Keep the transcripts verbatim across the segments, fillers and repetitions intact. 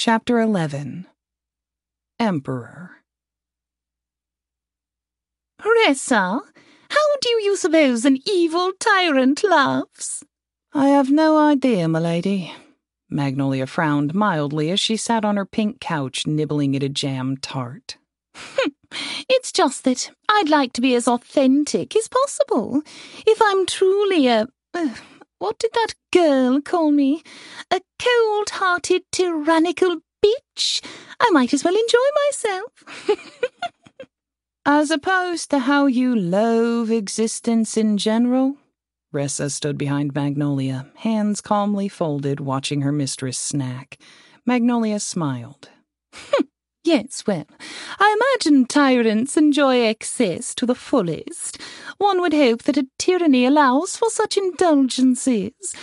Chapter eleven. Emperor. Ressa, how do you suppose an evil tyrant laughs? I have no idea, milady. Magnolia frowned mildly as she sat on her pink couch nibbling at a jam tart. It's just that I'd like to be as authentic as possible. If I'm truly a... Uh, what did that girl call me? A cold-hearted, tyrannical bitch? I might as well enjoy myself. As opposed to how you loathe existence in general? Ressa stood behind Magnolia, hands calmly folded, watching her mistress snack. Magnolia smiled. Yes, well, I imagine tyrants enjoy excess to the fullest. One would hope that a tyranny allows for such indulgences.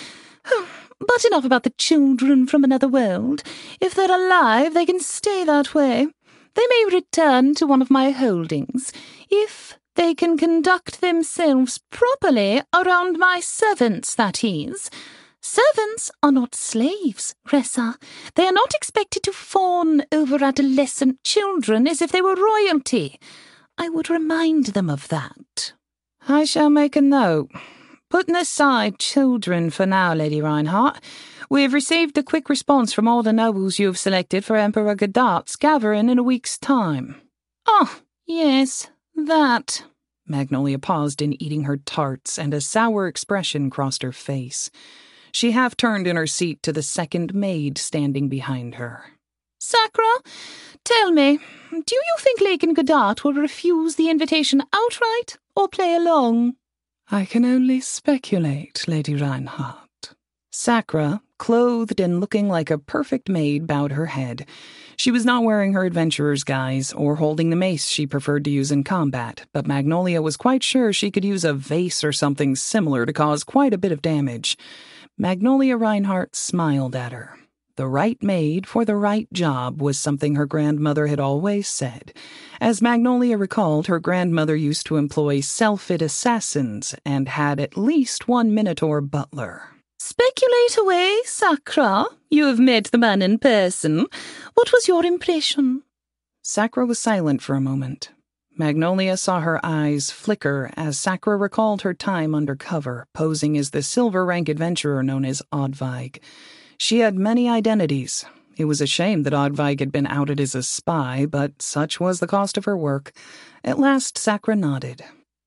But enough about the children from another world. If they're alive, they can stay that way. They may return to one of my holdings, if they can conduct themselves properly around my servants, that is. Servants are not slaves, Ressa. They are not expected to fawn over adolescent children as if they were royalty. I would remind them of that. I shall make a note. Putting aside children for now, Lady Reinhardt, we have received a quick response from all the nobles you have selected for Emperor Goddart's gathering in a week's time. Oh, yes, that. Magnolia paused in eating her tarts, and a sour expression crossed her face. She half-turned in her seat to the second maid standing behind her. Sacra, tell me, do you think Lakin Goddart will refuse the invitation outright or play along? I can only speculate, Lady Reinhardt. Sacra, clothed and looking like a perfect maid, bowed her head. She was not wearing her adventurer's guise or holding the mace she preferred to use in combat, but Magnolia was quite sure she could use a vase or something similar to cause quite a bit of damage. Magnolia Reinhardt smiled at her. The right maid for the right job was something her grandmother had always said. As Magnolia recalled, her grandmother used to employ self-fit assassins and had at least one Minotaur butler. Speculate away, Sacra. You have met the man in person. What was your impression? Sacra was silent for a moment. Magnolia saw her eyes flicker as Sacra recalled her time undercover, posing as the silver-rank adventurer known as Oddvig. She had many identities. It was a shame that Oddvig had been outed as a spy, but such was the cost of her work. At last, Sacra nodded.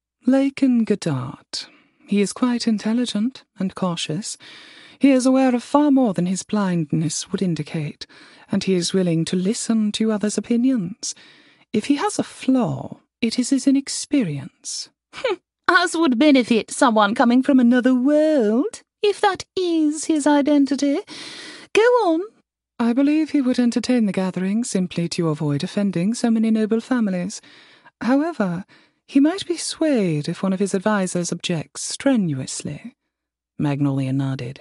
Lakin Goddart. He is quite intelligent and cautious. He is aware of far more than his blindness would indicate, and he is willing to listen to others' opinions. If he has a flaw, it is his inexperience. As would benefit someone coming from another world, if that is his identity. Go on. I believe he would entertain the gathering simply to avoid offending so many noble families. However, he might be swayed if one of his advisers objects strenuously. Magnolia nodded.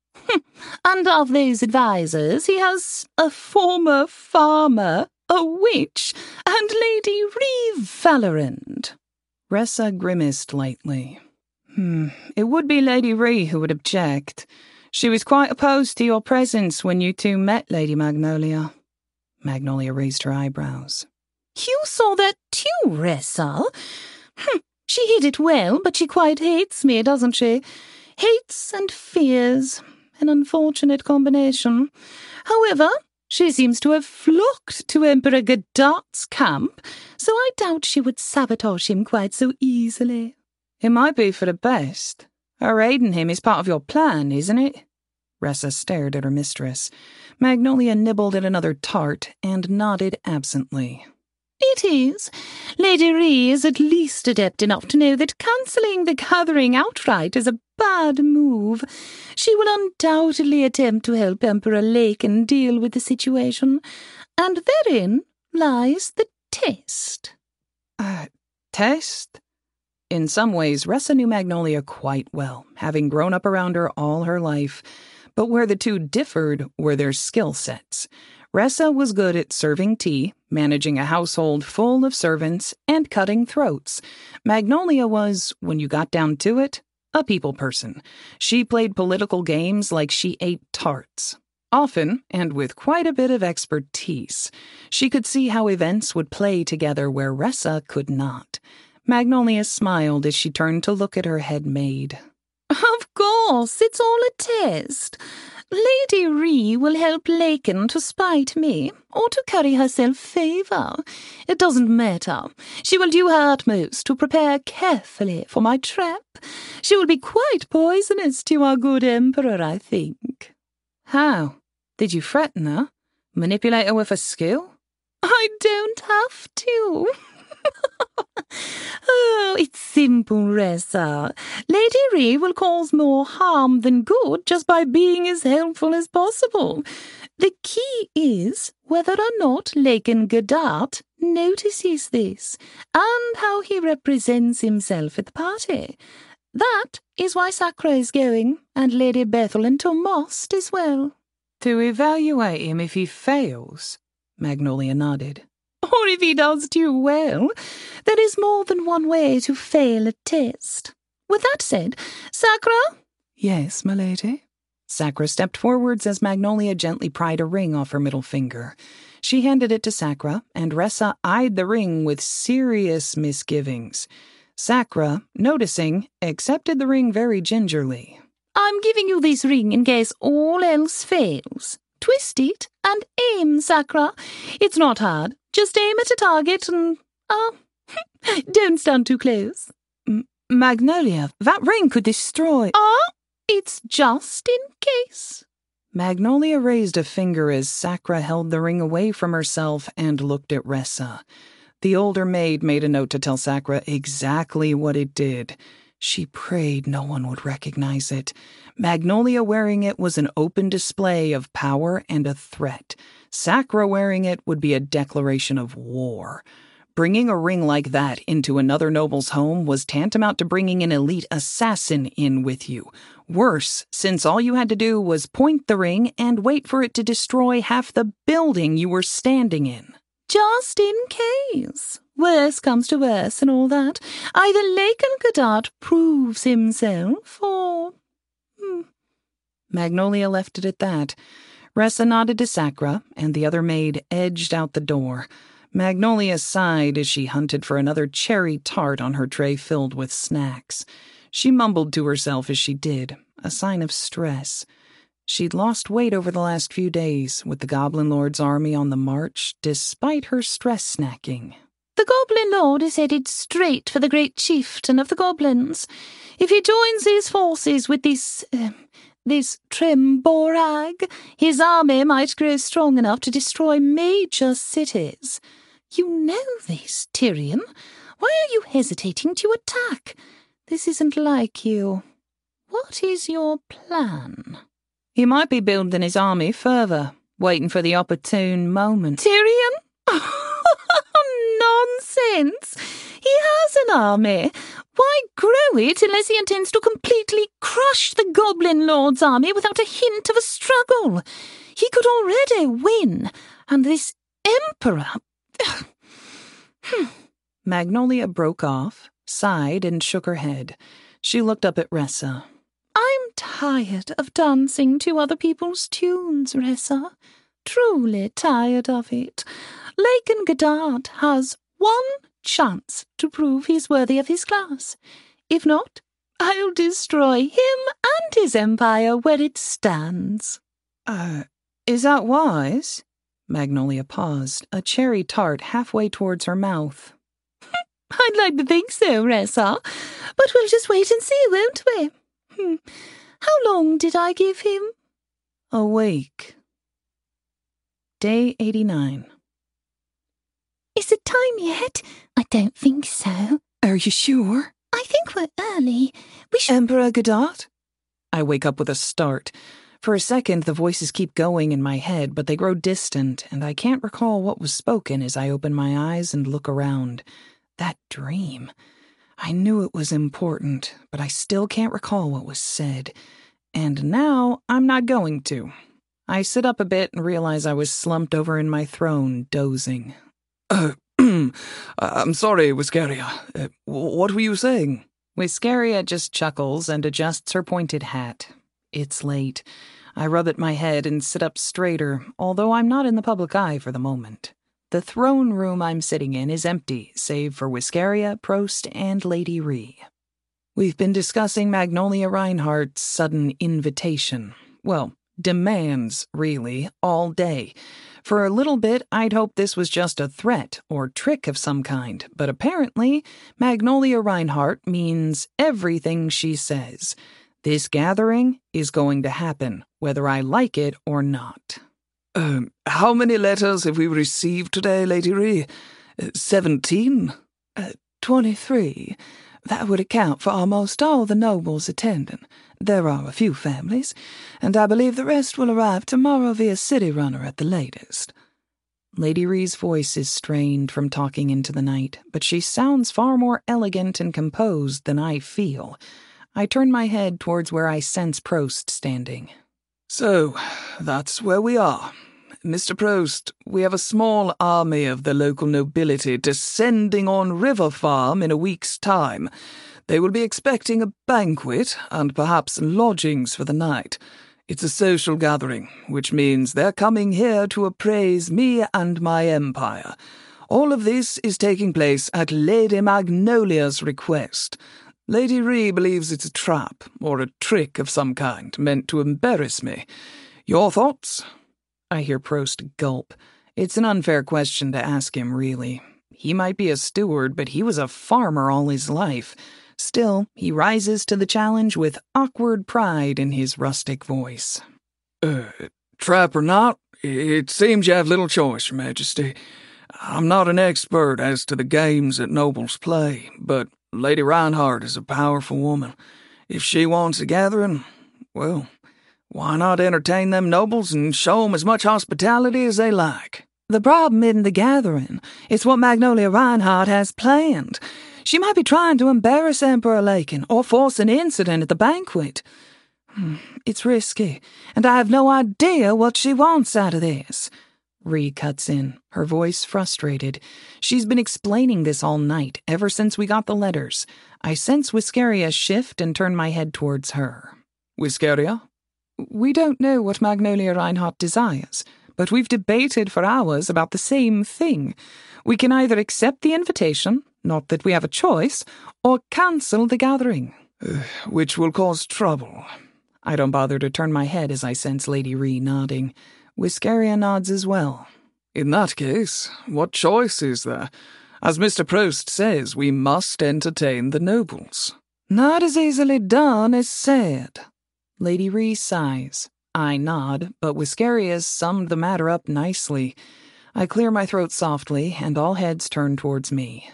And of those advisers, he has a former farmer, a witch, and Lady Reeve Valorand. Ressa grimaced lightly. Hmm, it would be Lady Ree who would object. She was quite opposed to your presence when you two met, Lady Magnolia. Magnolia raised her eyebrows. You saw that too, Ressa? Hm, she hid it well, but she quite hates me, doesn't she? Hates and fears. An unfortunate combination. However, she seems to have flocked to Emperor Goddart's camp, so I doubt she would sabotage him quite so easily. It might be for the best. Her aiding him is part of your plan, isn't it? Ressa stared at her mistress. Magnolia nibbled at another tart and nodded absently. It is. Lady Ree is at least adept enough to know that cancelling the gathering outright is a bad move. She will undoubtedly attempt to help Emperor Lakin deal with the situation, and therein lies the test. Uh, test? In some ways, Ressa knew Magnolia quite well, having grown up around her all her life. But where the two differed were their skill sets. Ressa was good at serving tea, managing a household full of servants, and cutting throats. Magnolia was, when you got down to it, a people person. She played political games like she ate tarts. Often, and with quite a bit of expertise, she could see how events would play together where Ressa could not. Magnolia smiled as she turned to look at her head maid. Of course, it's all a test. Lady Ree will help Laken to spite me, or to curry herself favour. It doesn't matter. She will do her utmost to prepare carefully for my trap. She will be quite poisonous to our good Emperor, I think. How? Did you threaten her? Manipulate her with a skill? I don't have to. Oh, it's simple, Ressa. Lady Ree will cause more harm than good just by being as helpful as possible. The key is whether or not Laken Gadot notices this, and how he represents himself at the party. That is why Sakra is going, and Lady Bethel and Tomost as well. To evaluate him if he fails? Magnolia nodded. Or if he does too well. There is more than one way to fail a test. With that said, Sakra? Yes, my lady. Sakra stepped forwards as Magnolia gently pried a ring off her middle finger. She handed it to Sakra, and Ressa eyed the ring with serious misgivings. Sakra, noticing, accepted the ring very gingerly. I'm giving you this ring in case all else fails. Twist it and aim, Sakra. It's not hard. Just aim at a target and... Ah, uh, don't stand too close. M- Magnolia, that ring could destroy... Ah, it's just in case. Magnolia raised a finger as Sakra held the ring away from herself and looked at Ressa. The older maid made a note to tell Sakra exactly what it did. She prayed no one would recognize it. Magnolia wearing it was an open display of power and a threat. Sakra wearing it would be a declaration of war. Bringing a ring like that into another noble's home was tantamount to bringing an elite assassin in with you. Worse, since all you had to do was point the ring and wait for it to destroy half the building you were standing in. Just in case. Worse comes to worse and all that. Either Laken Gadot proves himself, or... Hmm. Magnolia left it at that. Ressa nodded to Sakra, and the other maid edged out the door. Magnolia sighed as she hunted for another cherry tart on her tray filled with snacks. She mumbled to herself as she did, a sign of stress. She'd lost weight over the last few days, with the Goblin Lord's army on the march, despite her stress snacking. The Goblin Lord is headed straight for the great chieftain of the goblins. If he joins his forces with this, uh, this Tremborag, his army might grow strong enough to destroy major cities. You know this, Tyrion. Why are you hesitating to attack? This isn't like you. What is your plan? He might be building his army further, waiting for the opportune moment. Tyrion? Nonsense! He has an army. Why grow it unless he intends to completely crush the Goblin Lord's army without a hint of a struggle? He could already win, and this Emperor... Magnolia broke off, sighed, and shook her head. She looked up at Ressa. I'm tired of dancing to other people's tunes, Ressa. Truly tired of it. Laken Gadot has one chance to prove he's worthy of his class. If not, I'll destroy him and his empire where it stands. Uh, is that wise? Magnolia paused, a cherry tart halfway towards her mouth. I'd like to think so, Ressa, but we'll just wait and see, won't we? Hmm. How long did I give him? A week. Day eighty-nine. Is it time yet? I don't think so. Are you sure? I think we're early. We should... Emperor Gadot? I wake up with a start. For a second, the voices keep going in my head, but they grow distant, and I can't recall what was spoken as I open my eyes and look around. That dream. I knew it was important, but I still can't recall what was said. And now I'm not going to. I sit up a bit and realize I was slumped over in my throne, dozing. Uh, I'm sorry, Whiskeria. Uh, what were you saying? Whiskeria just chuckles and adjusts her pointed hat. It's late. I rub at my head and sit up straighter, although I'm not in the public eye for the moment. The throne room I'm sitting in is empty, save for Wiscaria, Prost, and Lady Ree. We've been discussing Magnolia Reinhardt's sudden invitation. Well, demands, really, all day. For a little bit, I'd hoped this was just a threat or trick of some kind, but apparently, Magnolia Reinhardt means everything she says. This gathering is going to happen, whether I like it or not. Um, how many letters have we received today, Lady Ree? Uh, Seventeen? Uh, Twenty-three. That would account for almost all the nobles attending. There are a few families, and I believe the rest will arrive tomorrow via City Runner at the latest. Lady Ree's voice is strained from talking into the night, but she sounds far more elegant and composed than I feel. I turn my head towards where I sense Prost standing. So, that's where we are. Mister Prost, we have a small army of the local nobility descending on River Farm in a week's time. They will be expecting a banquet and perhaps lodgings for the night. It's a social gathering, which means they're coming here to appraise me and my empire. All of this is taking place at Lady Magnolia's request. Lady Ree believes it's a trap, or a trick of some kind, meant to embarrass me. Your thoughts? I hear Prost gulp. It's an unfair question to ask him, really. He might be a steward, but he was a farmer all his life. Still, he rises to the challenge with awkward pride in his rustic voice. Uh, trap or not, it seems you have little choice, Your Majesty. I'm not an expert as to the games that nobles play, but Lady Reinhardt is a powerful woman. If she wants a gathering, well, why not entertain them nobles and show them as much hospitality as they like? The problem isn't the gathering. It's what Magnolia Reinhardt has planned. She might be trying to embarrass Emperor Lakin or force an incident at the banquet. It's risky, and I have no idea what she wants out of this. Ree cuts in, her voice frustrated. She's been explaining this all night, ever since we got the letters. I sense Wiscaria shift and turn my head towards her. Wiscaria? We don't know what Magnolia Reinhardt desires, but we've debated for hours about the same thing. We can either accept the invitation, not that we have a choice, or cancel the gathering. Uh, which will cause trouble. I don't bother to turn my head as I sense Lady Ree nodding. Wiscaria nods as well. In that case, what choice is there? As Mister Prost says, we must entertain the nobles. Not as easily done as said. Lady Ree sighs. I nod, but Wiscaria's summed the matter up nicely. I clear my throat softly, and all heads turn towards me.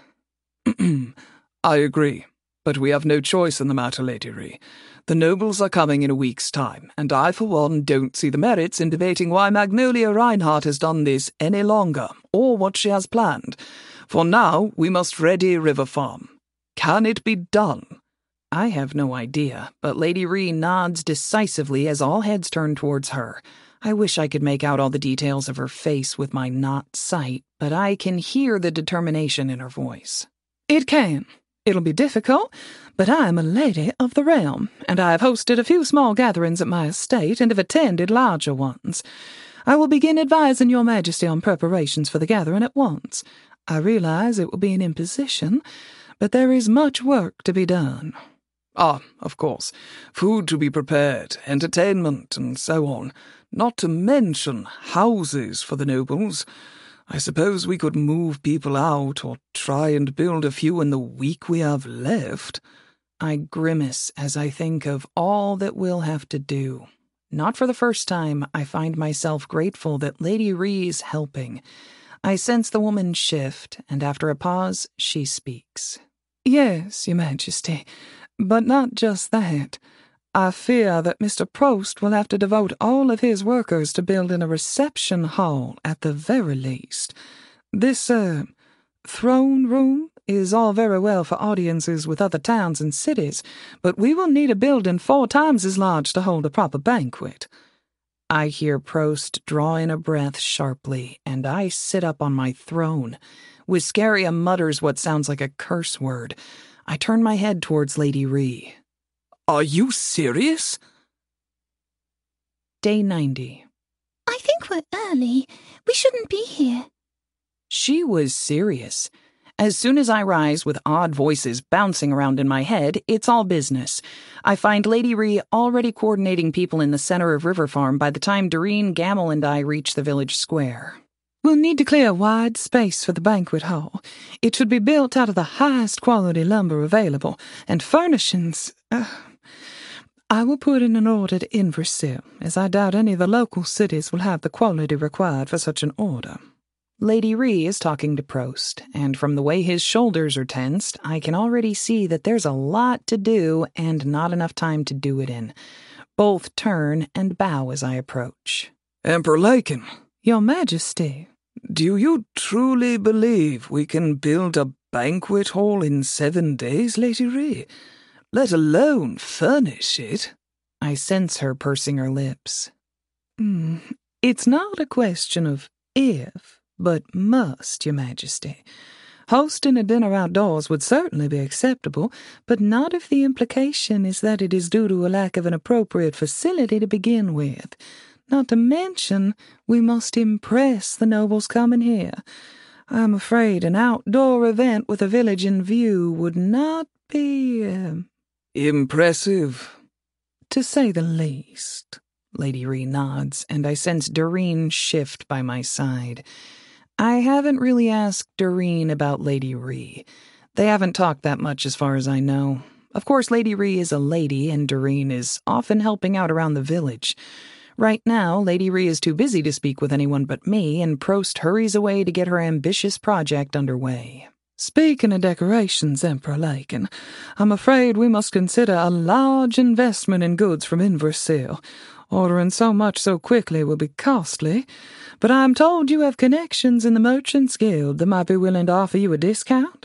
I agree, but we have no choice in the matter, Lady Ree. The nobles are coming in a week's time, and I, for one, don't see the merits in debating why Magnolia Reinhardt has done this any longer, or what she has planned. For now, we must ready River Farm. Can it be done? I have no idea, but Lady Ree nods decisively as all heads turn towards her. I wish I could make out all the details of her face with my not sight, but I can hear the determination in her voice. It can. It'll be difficult, but I am a lady of the realm, and I have hosted a few small gatherings at my estate and have attended larger ones. I will begin advising Your Majesty on preparations for the gathering at once. I realize it will be an imposition, but there is much work to be done. Ah, of course. Food to be prepared, entertainment, and so on. Not to mention houses for the nobles. I suppose we could move people out or try and build a few in the week we have left. I grimace as I think of all that we'll have to do. Not for the first time, I find myself grateful that Lady Ree's helping. I sense the woman shift, and after a pause, she speaks. Yes, Your Majesty, but not just that. I fear that Mister Prost will have to devote all of his workers to building a reception hall at the very least. This, uh, throne room is all very well for audiences with other towns and cities, but we will need a building four times as large to hold a proper banquet. I hear Prost draw in a breath sharply, and I sit up on my throne. Wiscaria mutters what sounds like a curse word. I turn my head towards Lady Ree. Are you serious? Day ninety. I think we're early. We shouldn't be here. She was serious. As soon as I rise with odd voices bouncing around in my head, it's all business. I find Lady Ree already coordinating people in the center of River Farm by the time Doreen, Gamel, and I reach the village square. We'll need to clear a wide space for the banquet hall. It should be built out of the highest quality lumber available, and furnishings... Uh, I will put in an order to Inversil, as I doubt any of the local cities will have the quality required for such an order. Lady Ree is talking to Prost, and from the way his shoulders are tensed, I can already see that there's a lot to do and not enough time to do it in. Both turn and bow as I approach. Emperor Lakin, Your Majesty, do you truly believe we can build a banquet hall in seven days, Lady Ree? Let alone furnish it? I sense her pursing her lips. Mm, it's not a question of if, but must, Your Majesty. Hosting a dinner outdoors would certainly be acceptable, but not if the implication is that it is due to a lack of an appropriate facility to begin with. Not to mention, we must impress the nobles coming here. I'm afraid an outdoor event with a village in view would not be... Uh, Impressive, to say the least. Lady Ree nods, and I sense Doreen shift by my side. I haven't really asked Doreen about Lady Ree. They haven't talked that much as far as I know. Of course, Lady Ree is a lady, and Doreen is often helping out around the village. Right now, Lady Ree is too busy to speak with anyone but me, and Prost hurries away to get her ambitious project underway. Speaking of decorations, Emperor Lakin, I'm afraid we must consider a large investment in goods from Inversil. Ordering so much so quickly will be costly, but I'm told you have connections in the Merchants Guild that might be willing to offer you a discount.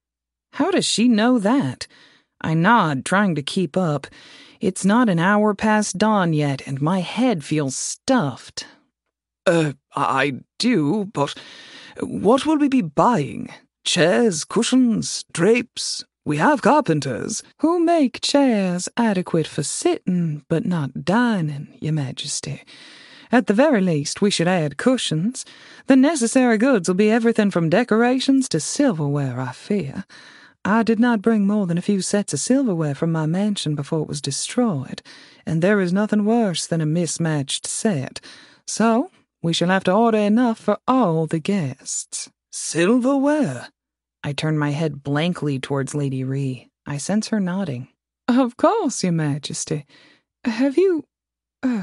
How does she know that? I nod, trying to keep up. It's not an hour past dawn yet, and my head feels stuffed. Uh, I do, but what will we be buying? Chairs, cushions, drapes? We have carpenters who make chairs adequate for sitting, but not dining, Your Majesty. At the very least, we should add cushions. The necessary goods will be everything from decorations to silverware, I fear. I did not bring more than a few sets of silverware from my mansion before it was destroyed, and there is nothing worse than a mismatched set. So, we shall have to order enough for all the guests. Silverware? I turn my head blankly towards Lady Ree. I sense her nodding. Of course, Your Majesty. Have you... Uh,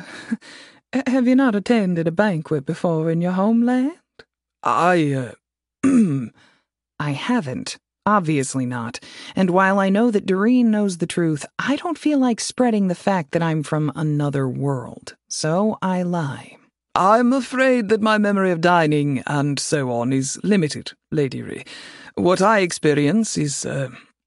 have you not attended a banquet before in your homeland? I, uh... I haven't. Obviously not. And while I know that Doreen knows the truth, I don't feel like spreading the fact that I'm from another world. So I lie. I'm afraid that my memory of dining and so on is limited, Lady Ree. What I experience is, uh,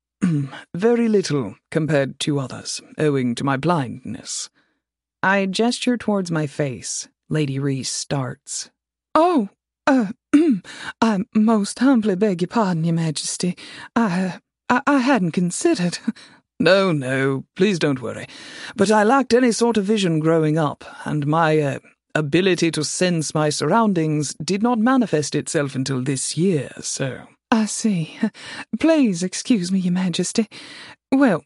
very little compared to others, owing to my blindness. I gesture towards my face. Lady Ree starts. Oh, uh, I most humbly beg your pardon, Your Majesty. I, I, I hadn't considered. No, no, please don't worry. But I lacked any sort of vision growing up, and my, uh, ability to sense my surroundings did not manifest itself until this year, so... I see. Please excuse me, Your Majesty. Well,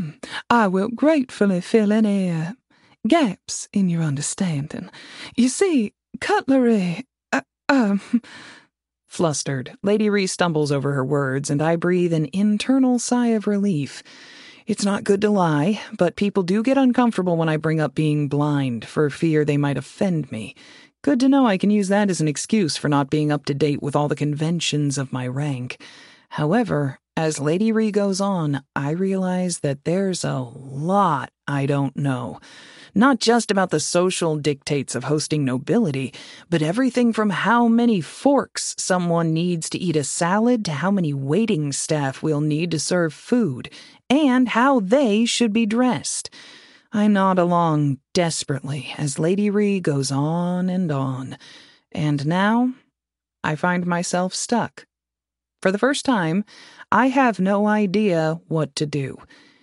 I will gratefully fill any uh, gaps in your understanding. You see, cutlery... Uh, um... Flustered, Lady Ree stumbles over her words, and I breathe an internal sigh of relief. It's not good to lie, but people do get uncomfortable when I bring up being blind, for fear they might offend me. Good to know I can use that as an excuse for not being up to date with all the conventions of my rank. However, as Lady Ree goes on, I realize that there's a lot I don't know. Not just about the social dictates of hosting nobility, but everything from how many forks someone needs to eat a salad to how many waiting staff we'll need to serve food, and how they should be dressed. I nod along desperately as Lady Ree goes on and on, and now I find myself stuck. For the first time, I have no idea what to do.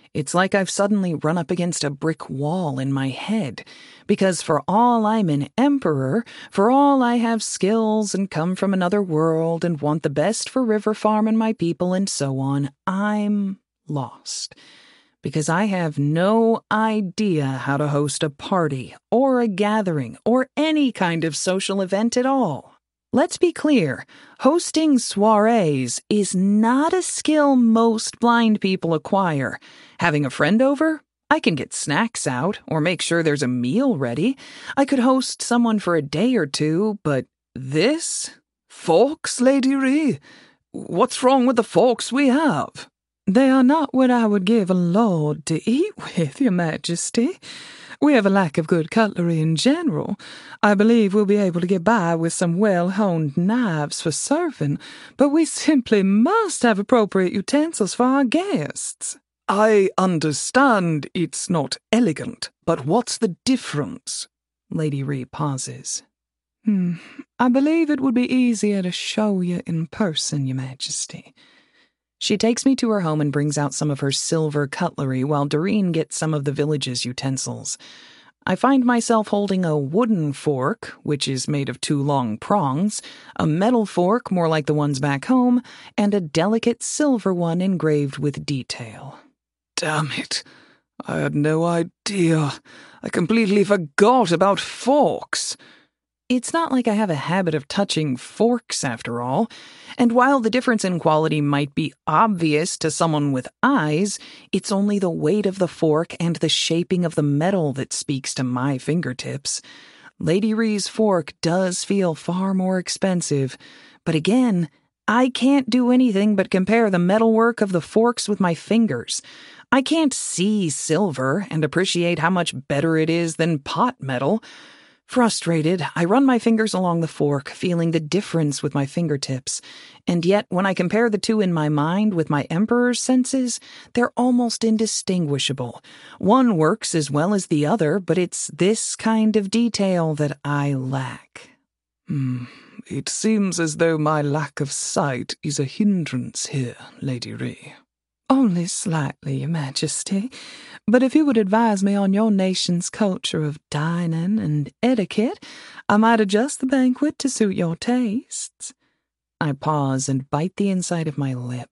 It's like I've suddenly run up against a brick wall in my head, because for all I'm an emperor, for all I have skills and come from another world and want the best for River Farm and my people and so on, I'm lost. Because I have no idea how to host a party or a gathering or any kind of social event at all. Let's be clear, hosting soirees is not a skill most blind people acquire. Having a friend over? I can get snacks out or make sure there's a meal ready. I could host someone for a day or two, but this? Forks, Lady Ree? What's wrong with the forks we have? They are not what I would give a lord to eat with, Your Majesty. We have a lack of good cutlery in general. I believe we'll be able to get by with some well-honed knives for serving, but we simply must have appropriate utensils for our guests. I understand it's not elegant, but what's the difference? Lady Ree pauses. Hmm, I believe it would be easier to show you in person, Your Majesty. She takes me to her home and brings out some of her silver cutlery while Doreen gets some of the village's utensils. I find myself holding a wooden fork, which is made of two long prongs, a metal fork more like the ones back home, and a delicate silver one engraved with detail. Damn it. I had no idea. I completely forgot about forks. It's not like I have a habit of touching forks, after all, and while the difference in quality might be obvious to someone with eyes, it's only the weight of the fork and the shaping of the metal that speaks to my fingertips. Lady Ree's fork does feel far more expensive, but again, I can't do anything but compare the metalwork of the forks with my fingers. I can't see silver and appreciate how much better it is than pot metal. Frustrated, I run my fingers along the fork, feeling the difference with my fingertips. And yet, when I compare the two in my mind with my Emperor's senses, they're almost indistinguishable. One works as well as the other, but it's this kind of detail that I lack. Hmm. It seems as though my lack of sight is a hindrance here, Lady Ree. Only slightly, Your Majesty. But if you would advise me on your nation's culture of dining and etiquette, I might adjust the banquet to suit your tastes. I pause and bite the inside of my lip.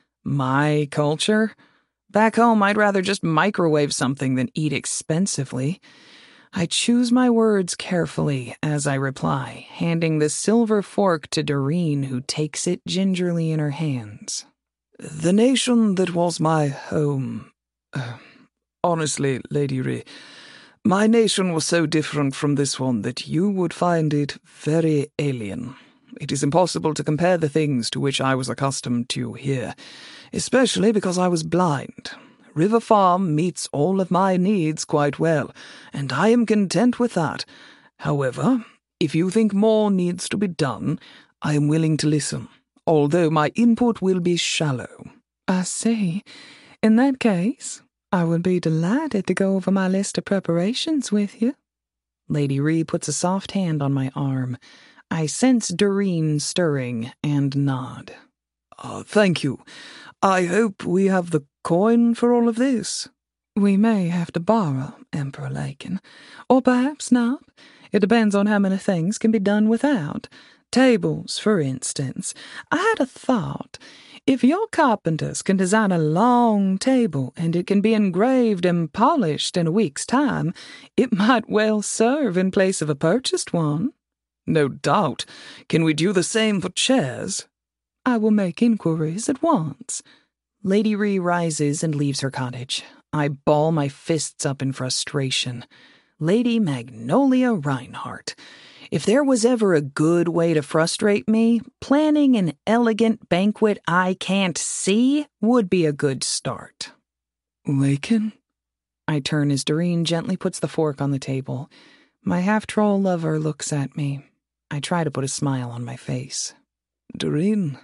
My culture? Back home, I'd rather just microwave something than eat expensively. I choose my words carefully as I reply, handing the silver fork to Doreen, who takes it gingerly in her hands. The nation that was my home. Uh, honestly, Lady Ree, my nation was so different from this one that you would find it very alien. It is impossible to compare the things to which I was accustomed to here, especially because I was blind. River Farm meets all of my needs quite well, and I am content with that. However, if you think more needs to be done, I am willing to listen, although my input will be shallow. I see. In that case, I would be delighted to go over my list of preparations with you. Lady Ree puts a soft hand on my arm. I sense Doreen stirring and nod. Uh, thank you. I hope we have the coin for all of this. We may have to borrow, Emperor Lakin. Or perhaps not. It depends on how many things can be done without. Tables, for instance. I had a thought. If your carpenters can design a long table and it can be engraved and polished in a week's time, it might well serve in place of a purchased one. No doubt. Can we do the same for chairs? I will make inquiries at once. Lady Ree rises and leaves her cottage. I ball my fists up in frustration. Lady Magnolia Reinhardt. If there was ever a good way to frustrate me, planning an elegant banquet I can't see would be a good start. Lakin? I turn as Doreen gently puts the fork on the table. My half-troll lover looks at me. I try to put a smile on my face. Doreen,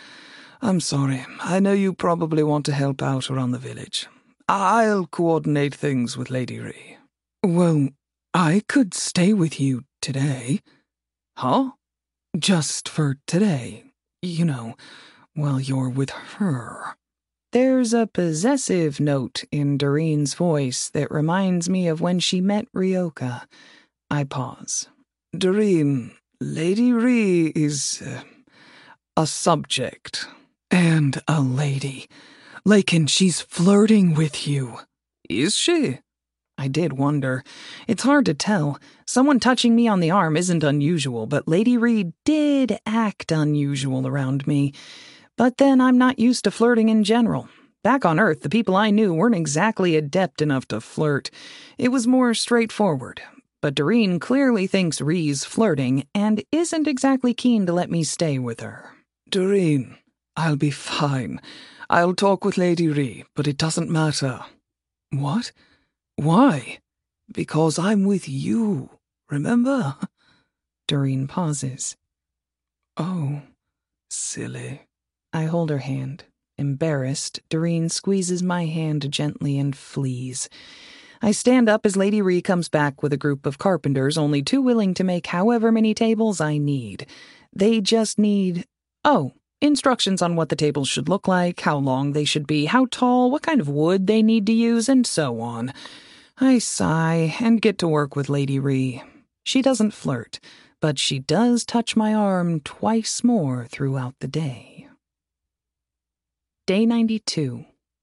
I'm sorry. I know you probably want to help out around the village. I'll coordinate things with Lady Ree. Well, I could stay with you today. Huh? Just for today. You know, while you're with her. There's a possessive note in Doreen's voice that reminds me of when she met Ryoka. I pause. Doreen, Lady Rhee is uh, a subject. And a lady. Lakin, she's flirting with you. Is she? I did wonder. It's hard to tell. Someone touching me on the arm isn't unusual, but Lady Rhee did act unusual around me. But then I'm not used to flirting in general. Back on Earth, the people I knew weren't exactly adept enough to flirt. It was more straightforward. But Doreen clearly thinks Rhee's flirting and isn't exactly keen to let me stay with her. Doreen, I'll be fine. I'll talk with Lady Rhee, but it doesn't matter. What? Why? Because I'm with you, remember? Doreen pauses. Oh. Silly. I hold her hand. Embarrassed, Doreen squeezes my hand gently and flees. I stand up as Lady Rhee comes back with a group of carpenters, only too willing to make however many tables I need. They just need, oh, instructions on what the tables should look like, how long they should be, how tall, what kind of wood they need to use, and so on. I sigh and get to work with Lady Rhee. She doesn't flirt, but she does touch my arm twice more throughout the day. Day ninety-two.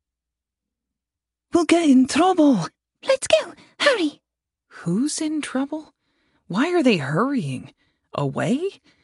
We'll get in trouble. Let's go. Hurry. Who's in trouble? Why are they hurrying? Away?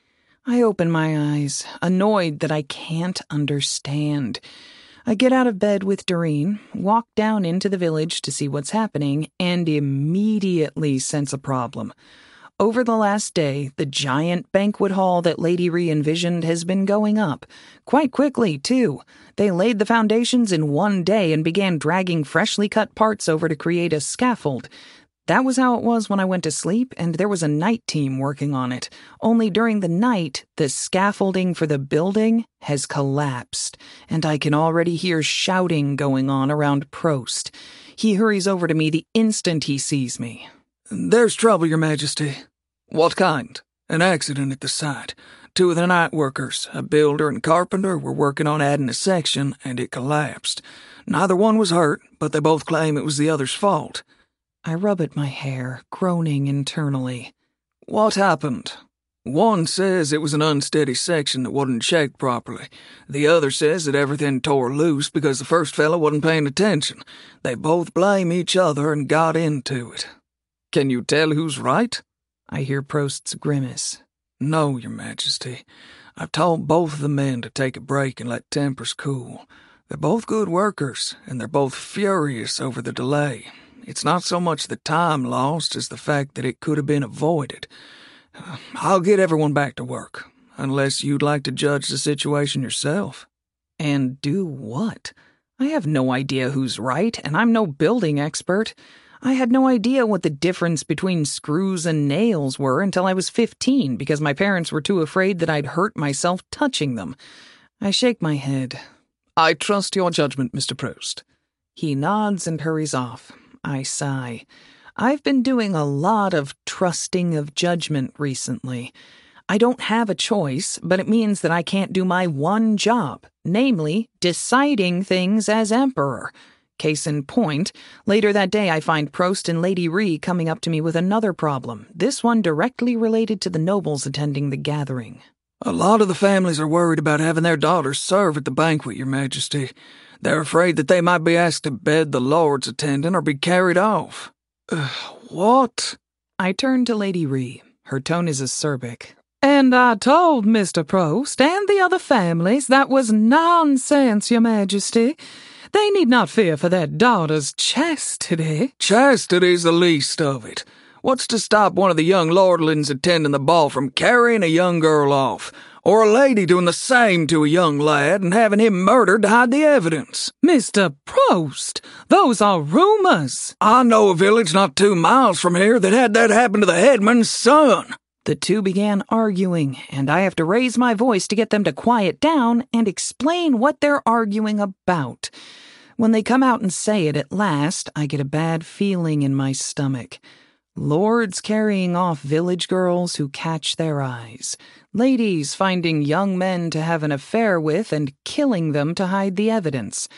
I open my eyes, annoyed that I can't understand. I get out of bed with Doreen, walk down into the village to see what's happening, and immediately sense a problem. Over the last day, the giant banquet hall that Lady Rhee envisioned has been going up. Quite quickly, too. They laid the foundations in one day and began dragging freshly cut parts over to create a scaffold. That was how it was when I went to sleep, and there was a night team working on it. Only during the night, the scaffolding for the building has collapsed, and I can already hear shouting going on around Prost. He hurries over to me the instant he sees me. There's trouble, Your Majesty. What kind? An accident at the site. Two of the night workers, a builder and carpenter, were working on adding a section, and it collapsed. Neither one was hurt, but they both claim it was the other's fault. I rub at my hair, groaning internally. What happened? One says it was an unsteady section that wasn't checked properly. The other says that everything tore loose because the first fellow wasn't paying attention. They both blame each other and got into it. Can you tell who's right? I hear Prost's grimace. No, Your Majesty. I've told both of the men to take a break and let tempers cool. They're both good workers, and they're both furious over the delay. It's not so much the time lost as the fact that it could have been avoided. I'll get everyone back to work, unless you'd like to judge the situation yourself. And do what? I have no idea who's right, and I'm no building expert. I had no idea what the difference between screws and nails were until I was fifteen, because my parents were too afraid that I'd hurt myself touching them. I shake my head. I trust your judgment, Mister Prost. He nods and hurries off. I sigh. I've been doing a lot of trusting of judgment recently. I don't have a choice, but it means that I can't do my one job, namely, deciding things as Emperor. Case in point, later that day I find Prost and Lady Rhee coming up to me with another problem, this one directly related to the nobles attending the gathering. A lot of the families are worried about having their daughters serve at the banquet, Your Majesty. They're afraid that they might be asked to bed the lords attendant or be carried off. Uh, what? I turn to Lady Rhee. Her tone is acerbic. And I told Mister Prost and the other families that was nonsense, Your Majesty. They need not fear for their daughter's chastity. Chastity's the least of it. What's to stop one of the young lordlings attending the ball from carrying a young girl off, or a lady doing the same to a young lad and having him murdered to hide the evidence? Mister Prost, those are rumors. I know a village not two miles from here that had that happen to the headman's son. The two began arguing, and I have to raise my voice to get them to quiet down and explain what they're arguing about. When they come out and say it at last, I get a bad feeling in my stomach. Lords carrying off village girls who catch their eyes. Ladies finding young men to have an affair with and killing them to hide the evidence.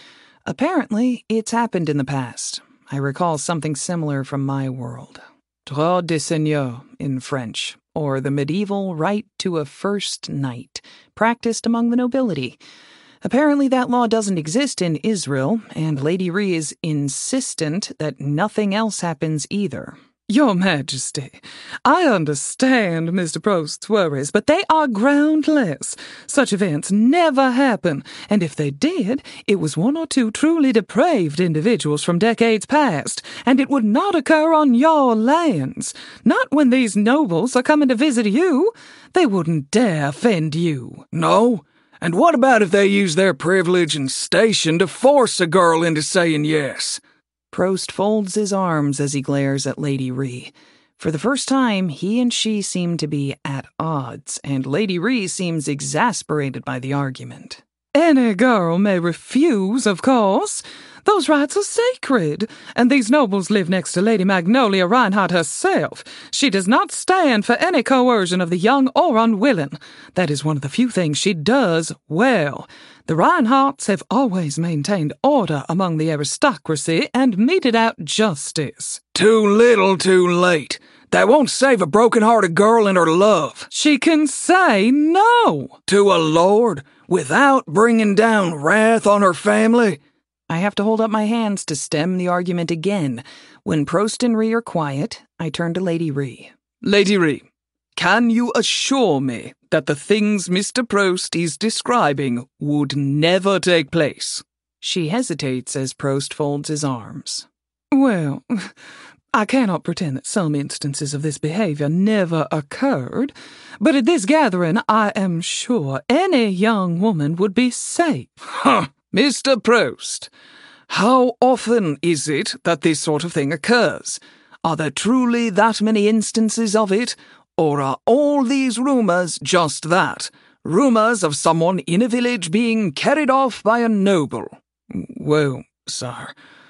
Apparently, it's happened in the past. I recall something similar from my world. Droit de seigneur in French, or the medieval right to a first night, practiced among the nobility. Apparently that law doesn't exist in Israel, and Lady Rhee is insistent that nothing else happens either. Your Majesty, I understand Mister Prost's worries, but they are groundless. Such events never happen, and if they did, it was one or two truly depraved individuals from decades past, and it would not occur on your lands. Not when these nobles are coming to visit you. They wouldn't dare offend you. No? And what about if they use their privilege and station to force a girl into saying yes? Prost folds his arms as he glares at Lady Rhee. For the first time, he and she seem to be at odds, and Lady Rhee seems exasperated by the argument. Any girl may refuse, of course. Those rights are sacred, and these nobles live next to Lady Magnolia Reinhardt herself. She does not stand for any coercion of the young or unwilling. That is one of the few things she does well. The Reinhardts have always maintained order among the aristocracy and meted out justice. Too little, too late. That won't save a broken-hearted girl in her love. She can say no. To a lord, without bringing down wrath on her family. I have to hold up my hands to stem the argument again. When Prost and Rhee are quiet, I turn to Lady Rhee. Lady Rhee, can you assure me that the things Mister Prost is describing would never take place? She hesitates as Prost folds his arms. Well, I cannot pretend that some instances of this behavior never occurred, but at this gathering I am sure any young woman would be safe. Huh! Mister Prost, how often is it that this sort of thing occurs? Are there truly that many instances of it, or are all these rumours just that? Rumours of someone in a village being carried off by a noble? Well, sir,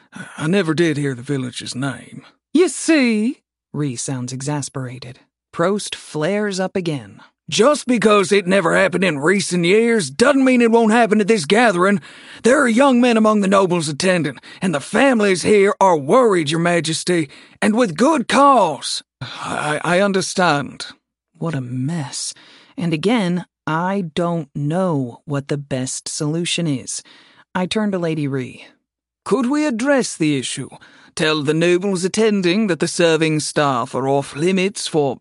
I never did hear the village's name. You see? Rhee sounds exasperated. Prost flares up again. Just because it never happened in recent years doesn't mean it won't happen at this gathering. There are young men among the nobles attending, and the families here are worried, Your Majesty, and with good cause. I, I understand. What a mess. And again, I don't know what the best solution is. I turn to Lady Rhee. Could we address the issue? Tell the nobles attending that the serving staff are off limits for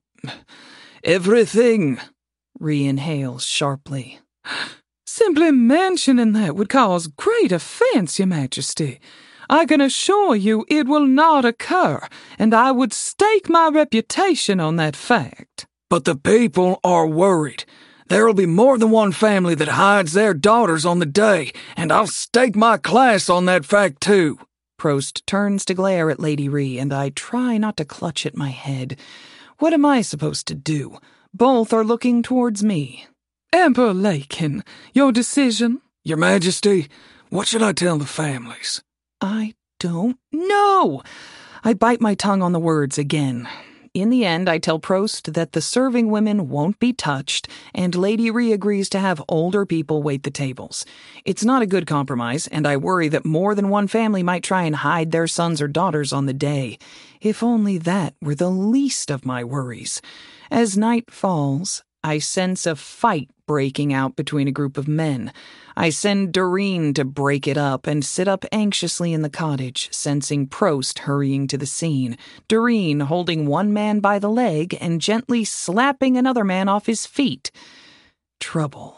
everything. Rhee inhales sharply. Simply mentioning that would cause great offense, Your Majesty. I can assure you it will not occur, and I would stake my reputation on that fact. But the people are worried. There'll be more than one family that hides their daughters on the day, and I'll stake my class on that fact too. Prost turns to glare at Lady Rhee, and I try not to clutch at my head. What am I supposed to do? Both are looking towards me. Emperor Lakin, your decision? Your Majesty, what should I tell the families? I don't know. I bite my tongue on the words again. In the end, I tell Prost that the serving women won't be touched, and Lady Rhee agrees to have older people wait the tables. It's not a good compromise, and I worry that more than one family might try and hide their sons or daughters on the day. If only that were the least of my worries. As night falls, I sense a fight breaking out between a group of men. I send Doreen to break it up and sit up anxiously in the cottage, sensing Prost hurrying to the scene, Doreen holding one man by the leg and gently slapping another man off his feet. Trouble.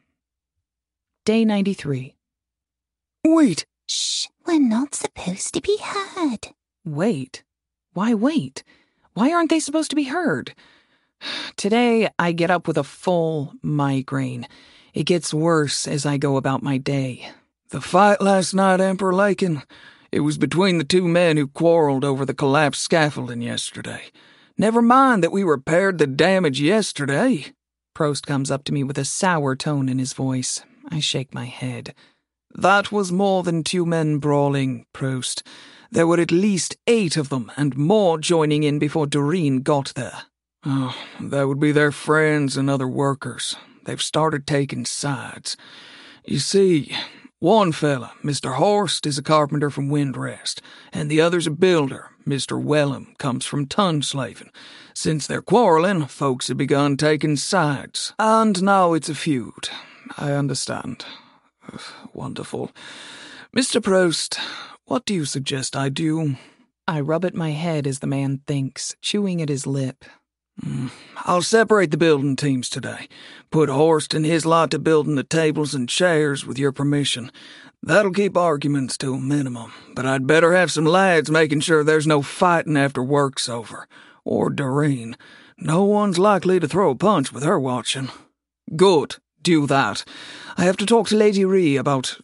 Day ninety-three. Wait! Shh, we're not supposed to be heard. Wait? Why wait? Why aren't they supposed to be heard? Today, I get up with a full migraine. It gets worse as I go about my day. The fight last night, Emperor Lakin, it was between the two men who quarreled over the collapsed scaffolding yesterday. Never mind that we repaired the damage yesterday. Prost comes up to me with a sour tone in his voice. I shake my head. That was more than two men brawling, Prost. There were at least eight of them, and more joining in before Doreen got there. Oh, that would be their friends and other workers. They've started taking sides. You see, One fella, Mister Horst, is a carpenter from Windrest, and the other's a builder. Mister Wellham comes from Tunslavin. Since they're quarrelling, folks have begun taking sides, and now it's a feud. I understand. Wonderful. Mister Prost, what do you suggest I do? I rub at my head as the man thinks, chewing at his lip. Mm, I'll separate the building teams today. Put Horst and his lot to building the tables and chairs with your permission. That'll keep arguments to a minimum, but I'd better have some lads making sure there's no fighting after work's over. Or Doreen. No one's likely to throw a punch with her watching. Good. Do that. I have to talk to Lady Ree about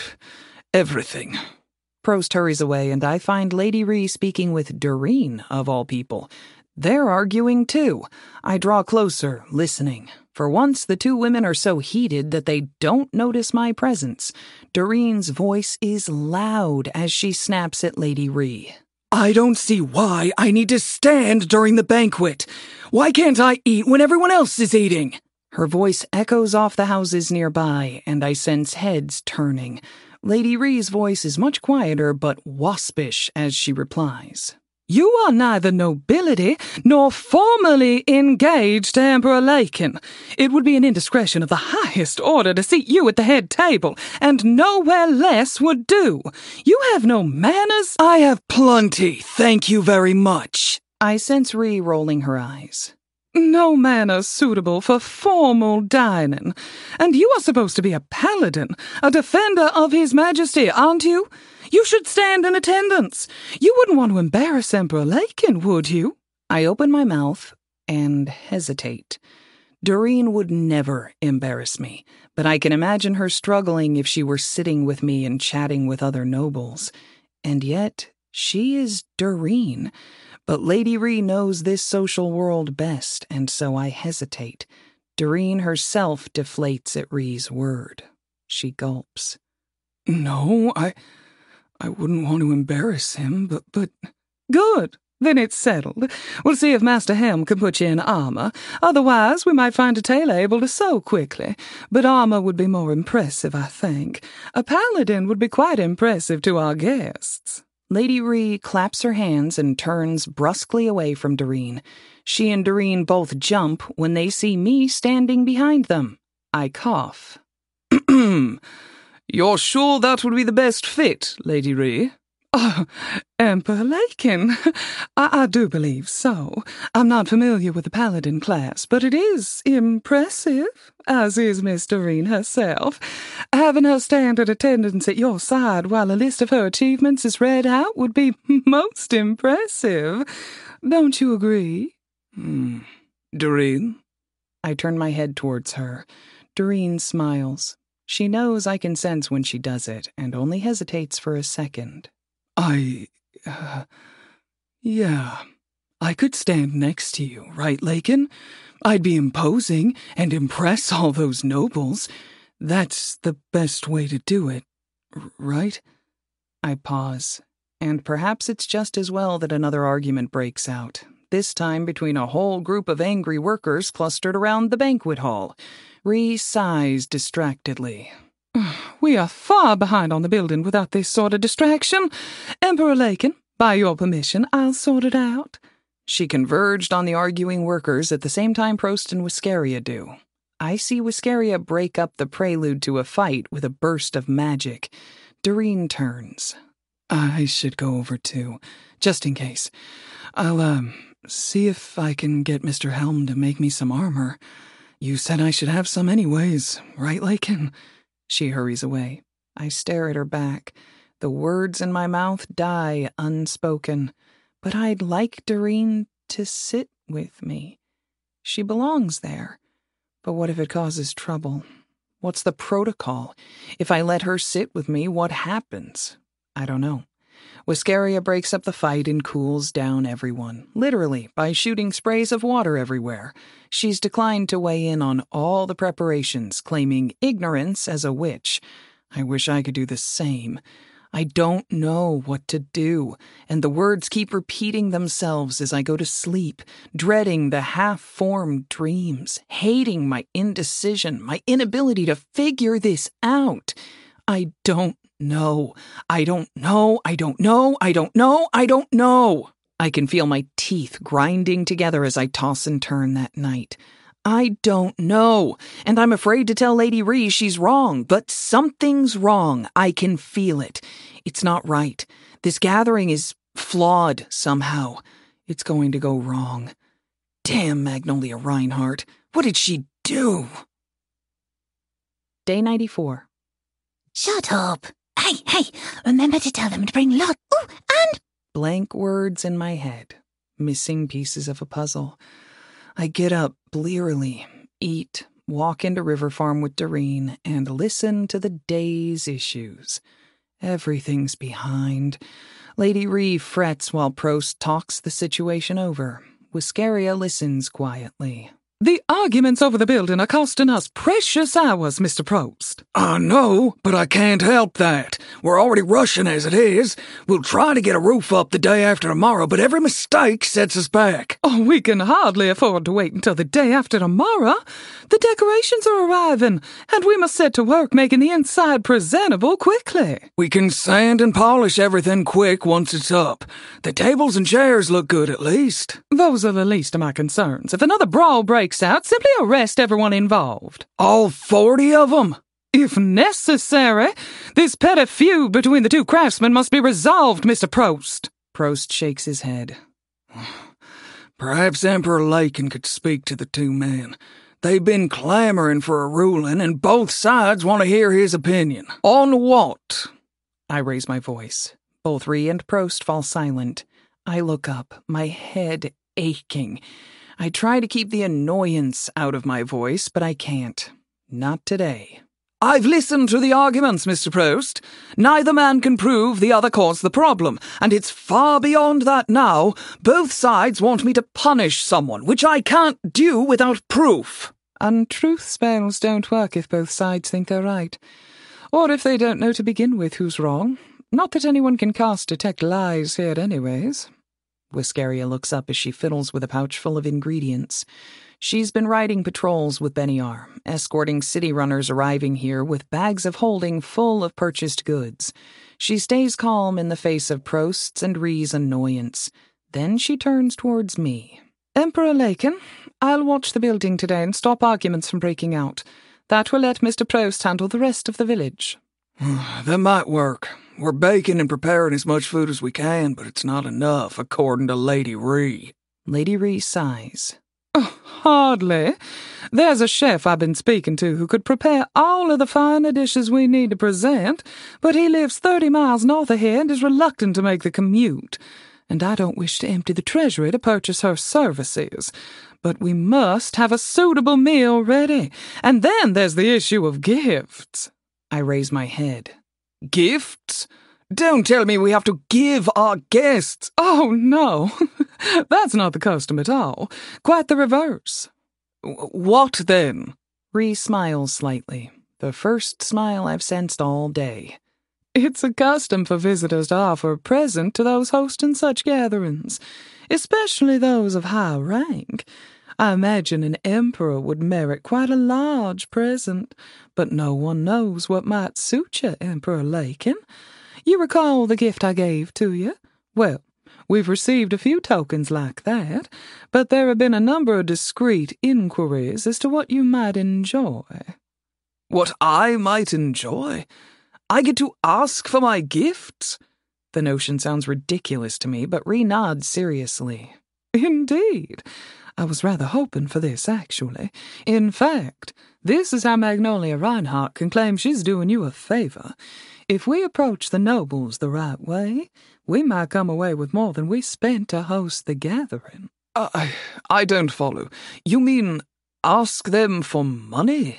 everything. Prost hurries away, and I find Lady Ree speaking with Doreen, of all people. They're arguing, too. I draw closer, listening. For once, the two women are so heated that they don't notice my presence. Doreen's voice is loud as she snaps at Lady Ree. I don't see why I need to stand during the banquet. Why can't I eat when everyone else is eating? Her voice echoes off the houses nearby, and I sense heads turning. Lady Ree's voice is much quieter but waspish as she replies. You are neither nobility nor formally engaged to Emperor Lakin. It would be an indiscretion of the highest order to seat you at the head table, and nowhere less would do. You have no manners. I have plenty, thank you very much. I sense Ree rolling her eyes. No manners suitable for formal dining. And you are supposed to be a paladin, a defender of His Majesty, aren't you? You should stand in attendance. You wouldn't want to embarrass Emperor Lakin, would you? I open my mouth and hesitate. Doreen would never embarrass me, but I can imagine her struggling if she were sitting with me and chatting with other nobles. And yet, she is Doreen. But Lady Ree knows this social world best, and so I hesitate. Doreen herself deflates at Ree's word. She gulps. No, I... I wouldn't want to embarrass him, but... but... Good. Then it's settled. We'll see if Master Helm can put you in armor. Otherwise, we might find a tailor able to sew quickly. But armor would be more impressive, I think. A paladin would be quite impressive to our guests. Lady Ree claps her hands and turns brusquely away from Doreen. She and Doreen both jump when they see me standing behind them. I cough. You're sure that would be the best fit, Lady Ree? Oh, Emperor Lakin. I, I do believe so. I'm not familiar with the paladin class, but it is impressive, as is Miss Doreen herself. Having her stand at attendance at your side while a list of her achievements is read out would be most impressive. Don't you agree? Hmm. Doreen? I turn my head towards her. Doreen smiles. She knows I can sense when she does it, and only hesitates for a second. I... Uh, yeah, I could stand next to you, right, Lakin? I'd be imposing and impress all those nobles. That's the best way to do it, right? I pause, and perhaps it's just as well that another argument breaks out, this time between a whole group of angry workers clustered around the banquet hall. Ree sighs distractedly. We are far behind on the building without this sort of distraction. Emperor Lakin, by your permission, I'll sort it out. She converged on the arguing workers at the same time Prost and Wiscaria do. I see Wiscaria break up the prelude to a fight with a burst of magic. Doreen turns. I should go over too, just in case. I'll, um, see if I can get Mister Helm to make me some armor. You said I should have some anyways, right, Lakin? She hurries away. I stare at her back. The words in my mouth die unspoken. But I'd like Doreen to sit with me. She belongs there. But what if it causes trouble? What's the protocol? If I let her sit with me, what happens? I don't know. Wiscaria breaks up the fight and cools down everyone, literally, by shooting sprays of water everywhere. She's declined to weigh in on all the preparations, claiming ignorance as a witch. I wish I could do the same. I don't know what to do, and the words keep repeating themselves as I go to sleep, dreading the half-formed dreams, hating my indecision, my inability to figure this out. I don't know. I don't know. I don't know. I don't know. I don't know. I can feel my teeth grinding together as I toss and turn that night. I don't know, and I'm afraid to tell Lady Rhys she's wrong, but something's wrong. I can feel it. It's not right. This gathering is flawed somehow. It's going to go wrong. Damn Magnolia Reinhardt. What did she do? Day ninety-four. Shut up. Hey, hey, remember to tell them to bring lot. Ooh, and... Blank words in my head, missing pieces of a puzzle. I get up blearily, eat, walk into River Farm with Doreen, and listen to the day's issues. Everything's behind. Lady Rhys frets while Prost talks the situation over. Wiscaria listens quietly. The arguments over the building are costing us precious hours, Mister Prost. I know, but I can't help that. We're already rushing as it is. We'll try to get a roof up the day after tomorrow, but every mistake sets us back. Oh, we can hardly afford to wait until the day after tomorrow. The decorations are arriving, and we must set to work making the inside presentable quickly. We can sand and polish everything quick once it's up. The tables and chairs look good at least. Those are the least of my concerns. If another brawl breaks out, simply arrest everyone involved. All forty of them? If necessary. This petty feud between the two craftsmen must be resolved, Mister Prost. Prost shakes his head. Perhaps Emperor Lakin could speak to the two men. They've been clamoring for a ruling, and both sides want to hear his opinion. On what? I raise my voice. Both Rhys and Prost fall silent. I look up, my head aching. I try to keep the annoyance out of my voice, but I can't. Not today. I've listened to the arguments, Mister Prost. Neither man can prove the other caused the problem, and it's far beyond that now. Both sides want me to punish someone, which I can't do without proof. And truth spells don't work if both sides think they're right. Or if they don't know to begin with who's wrong. Not that anyone can cast detect lies here anyways. Wiscaria looks up as she fiddles with a pouch full of ingredients. She's been riding patrols with Beniar, escorting city runners arriving here with bags of holding full of purchased goods. She stays calm in the face of Prost's and Rhys' annoyance. Then she turns towards me. Emperor Lakin, I'll watch the building today and stop arguments from breaking out. That will let Mister Prost handle the rest of the village. That might work. We're baking and preparing as much food as we can, but it's not enough, according to Lady Rhys. Lady Rhys sighs. Oh, hardly. There's a chef I've been speaking to who could prepare all of the finer dishes we need to present, but he lives thirty miles north of here and is reluctant to make the commute. And I don't wish to empty the treasury to purchase her services. But we must have a suitable meal ready, and then there's the issue of gifts. I raise my head. Gifts? Don't tell me we have to give our guests. Oh, no. That's not the custom at all. Quite the reverse. What then? Rhys smiles slightly, the first smile I've sensed all day. It's a custom for visitors to offer a present to those hosting such gatherings, especially those of high rank. I imagine an emperor would merit quite a large present, but no one knows what might suit you, Emperor Lakin. You recall the gift I gave to you? Well, we've received a few tokens like that, but there have been a number of discreet inquiries as to what you might enjoy. What I might enjoy? I get to ask for my gifts? The notion sounds ridiculous to me, but Rhys nods seriously. Indeed. I was rather hoping for this, actually. In fact, this is how Magnolia Reinhardt can claim she's doing you a favor. If we approach the nobles the right way, we might come away with more than we spent to host the gathering. Uh, I, I don't follow. You mean ask them for money?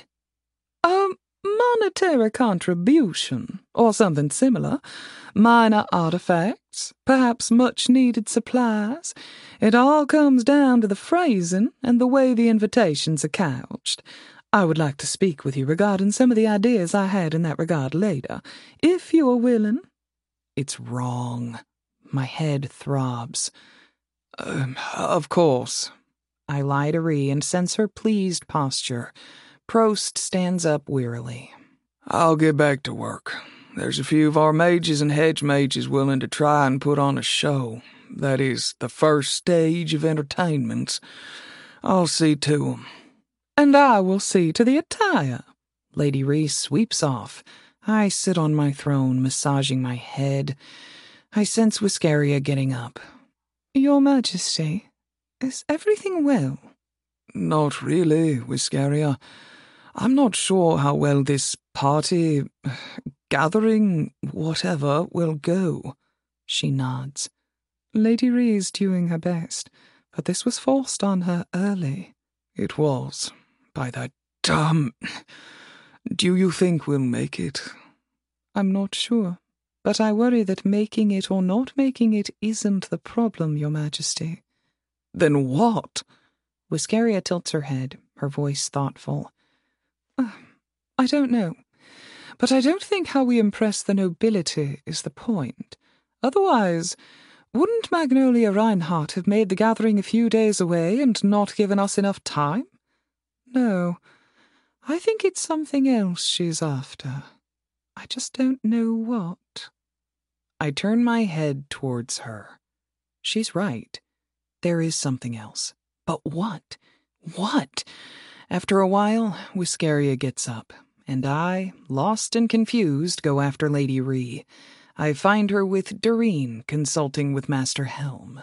A monetary contribution, or something similar. Minor artifacts, perhaps much-needed supplies. It all comes down to the phrasing and the way the invitations are couched. I would like to speak with you regarding some of the ideas I had in that regard later, if you are willing. It's wrong. My head throbs. Um, of course. I lie to Rhys and sense her pleased posture. Prost stands up wearily. I'll get back to work. There's a few of our mages and hedge mages willing to try and put on a show. That is, the first stage of entertainments. I'll see to 'em. And I will see to the attire. Lady Reese sweeps off. I sit on my throne, massaging my head. I sense Whiskeria getting up. Your Majesty, is everything well? Not really, Whiskeria. I'm not sure how well this party, gathering, whatever, will go. She nods. Lady Ree is doing her best, but this was forced on her early. It was. By that damn... Do you think we'll make it? I'm not sure, but I worry that making it or not making it isn't the problem, Your Majesty. Then what? Whiskeria tilts her head, her voice thoughtful. Uh, I don't know, but I don't think how we impress the nobility is the point. Otherwise, wouldn't Magnolia Reinhardt have made the gathering a few days away and not given us enough time? No, I think it's something else she's after. I just don't know what. I turn my head towards her. She's right. There is something else. But what? What? After a while, Whiskeria gets up, and I, lost and confused, go after Lady Ree. I find her with Doreen consulting with Master Helm.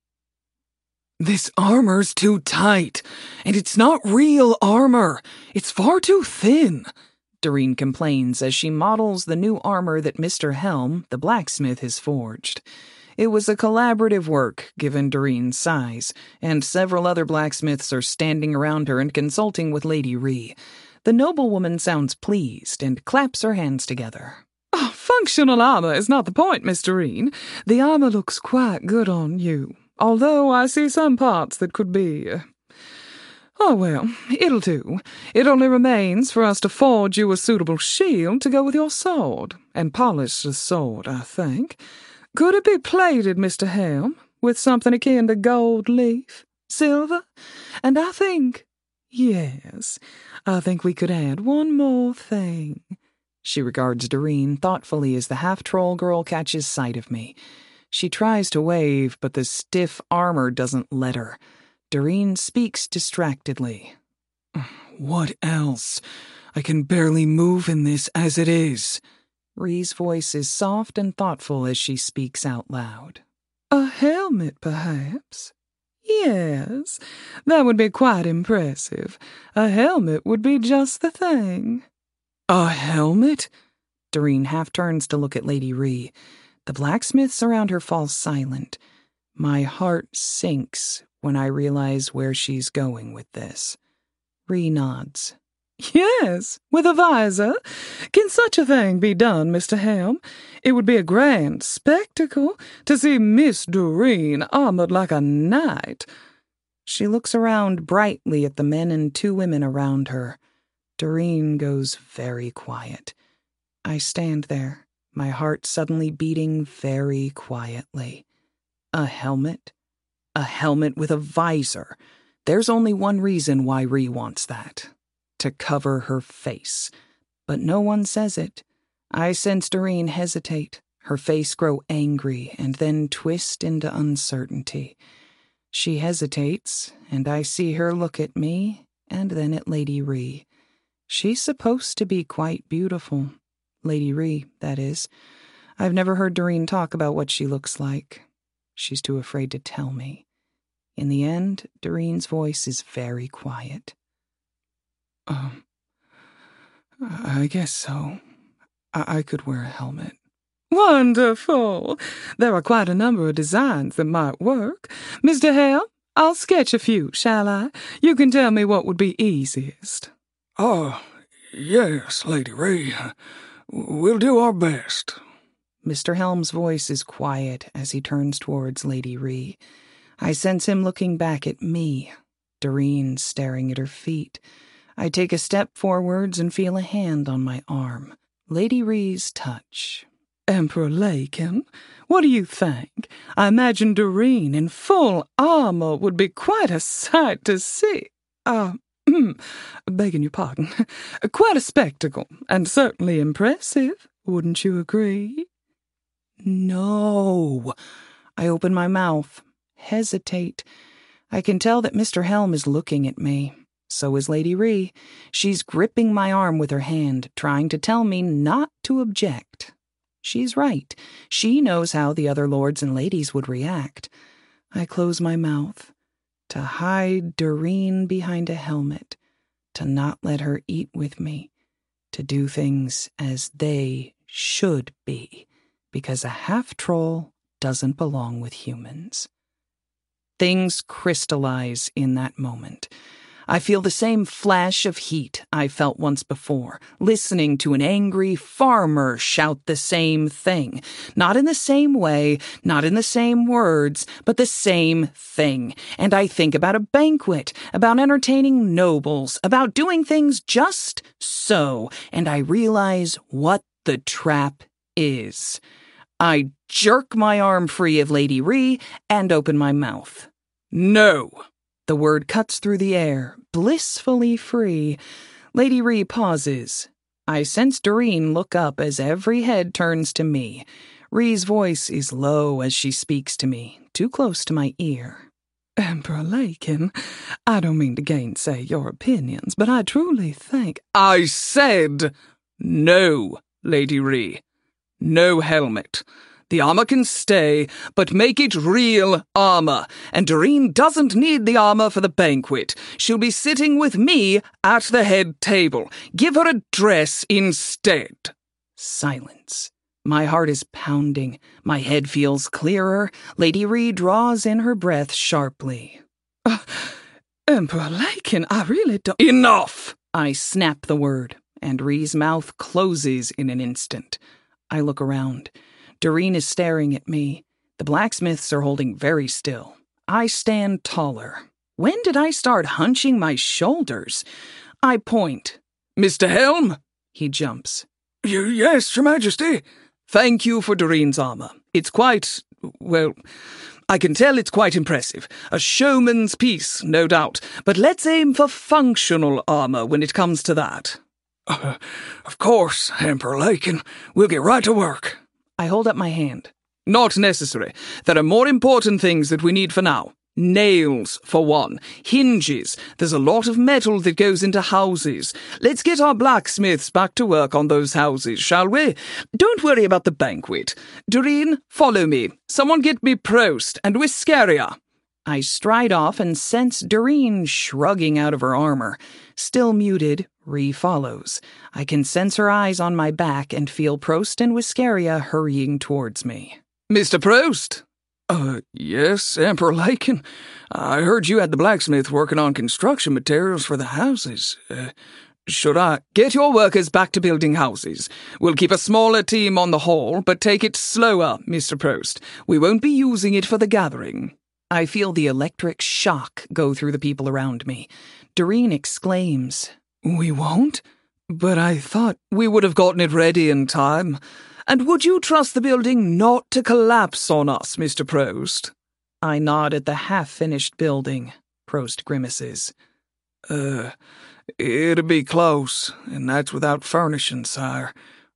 This armor's too tight, and it's not real armor. It's far too thin, Doreen complains as she models the new armor that Mister Helm, the blacksmith, has forged. It was a collaborative work, given Doreen's size, and several other blacksmiths are standing around her and consulting with Lady Ree. The noblewoman sounds pleased and claps her hands together. Oh, functional armor is not the point, Miss Doreen. The armor looks quite good on you, although I see some parts that could be... Uh... Oh, well, it'll do. It only remains for us to forge you a suitable shield to go with your sword, and polish the sword, I think. Could it be plated, Mister Helm, with something akin to gold leaf, silver? And I think, yes, I think we could add one more thing. She regards Doreen thoughtfully as the half-troll girl catches sight of me. She tries to wave, but the stiff armor doesn't let her. Doreen speaks distractedly. What else? I can barely move in this as it is. Ree's voice is soft and thoughtful as she speaks out loud. A helmet, perhaps? Yes, that would be quite impressive. A helmet would be just the thing. A helmet? Doreen half turns to look at Lady Ree. The blacksmiths around her fall silent. My heart sinks when I realize where she's going with this. Ree nods. Yes, with a visor. Can such a thing be done, Mister Helm? It would be a grand spectacle to see Miss Doreen armored like a knight. She looks around brightly at the men and two women around her. Doreen goes very quiet. I stand there, my heart suddenly beating very quietly. A helmet? A helmet with a visor. There's only one reason why Ree wants that. To cover her face. But no one says it. I sense Doreen hesitate, her face grow angry, and then twist into uncertainty. She hesitates, and I see her look at me, and then at Lady Ree. She's supposed to be quite beautiful. Lady Ree, that is. I've never heard Doreen talk about what she looks like. She's too afraid to tell me. In the end, Doreen's voice is very quiet. Um, I guess so. I, I could wear a helmet. Wonderful! There are quite a number of designs that might work. Mister Helm, I'll sketch a few, shall I? You can tell me what would be easiest. Oh, yes, Lady Ree. We'll do our best. Mister Helm's voice is quiet as he turns towards Lady Ree. I sense him looking back at me, Doreen staring at her feet. I take a step forwards and feel a hand on my arm. Lady Ree's touch. Emperor Lakin, what do you think? I imagine Doreen in full armor would be quite a sight to see. Uh, Begging your pardon. Quite a spectacle, and certainly impressive, wouldn't you agree? No. I open my mouth, hesitate. I can tell that Mister Helm is looking at me. So is Lady Ree. She's gripping my arm with her hand, trying to tell me not to object. She's right. She knows how the other lords and ladies would react. I close my mouth. To hide Doreen behind a helmet. To not let her eat with me. To do things as they should be. Because a half-troll doesn't belong with humans. Things crystallize in that moment. I feel the same flash of heat I felt once before, listening to an angry farmer shout the same thing. Not in the same way, not in the same words, but the same thing. And I think about a banquet, about entertaining nobles, about doing things just so, and I realize what the trap is. I jerk my arm free of Lady Ree and open my mouth. No! The word cuts through the air, blissfully free. Lady Ree pauses. I sense Doreen look up as every head turns to me. Ree's voice is low as she speaks to me, too close to my ear. Emperor Lakin, I don't mean to gainsay your opinions, but I truly think— I said no, Lady Ree. No helmet. The armor can stay, but make it real armor. And Doreen doesn't need the armor for the banquet. She'll be sitting with me at the head table. Give her a dress instead. Silence. My heart is pounding. My head feels clearer. Lady Ree draws in her breath sharply. Uh, Emperor Lakin, I really don't— Enough! I snap the word, and Ree's mouth closes in an instant. I look around. Doreen is staring at me. The blacksmiths are holding very still. I stand taller. When did I start hunching my shoulders? I point. Mister Helm? He jumps. Y- yes, Your Majesty. Thank you for Doreen's armor. It's quite, well, I can tell it's quite impressive. A showman's piece, no doubt. But let's aim for functional armor when it comes to that. Uh, of course, Emperor Lakin. We'll get right to work. I hold up my hand. Not necessary. There are more important things that we need for now. Nails, for one. Hinges. There's a lot of metal that goes into houses. Let's get our blacksmiths back to work on those houses, shall we? Don't worry about the banquet. Doreen, follow me. Someone get me Prost and Whiskeria. I stride off and sense Doreen shrugging out of her armor. Still muted, Ree follows. I can sense her eyes on my back and feel Prost and Whiskeria hurrying towards me. Mister Prost? Uh, yes, Emperor Lakin. I heard you had the blacksmith working on construction materials for the houses. Uh, should I— Get your workers back to building houses. We'll keep a smaller team on the hall, but take it slower, Mister Prost. We won't be using it for the gathering. I feel the electric shock go through the people around me. Doreen exclaims, We won't? But I thought— We would have gotten it ready in time. And would you trust the building not to collapse on us, Mister Prost? I nod at the half-finished building. Prost grimaces. Uh, it'd be close, and that's without furnishing, sire.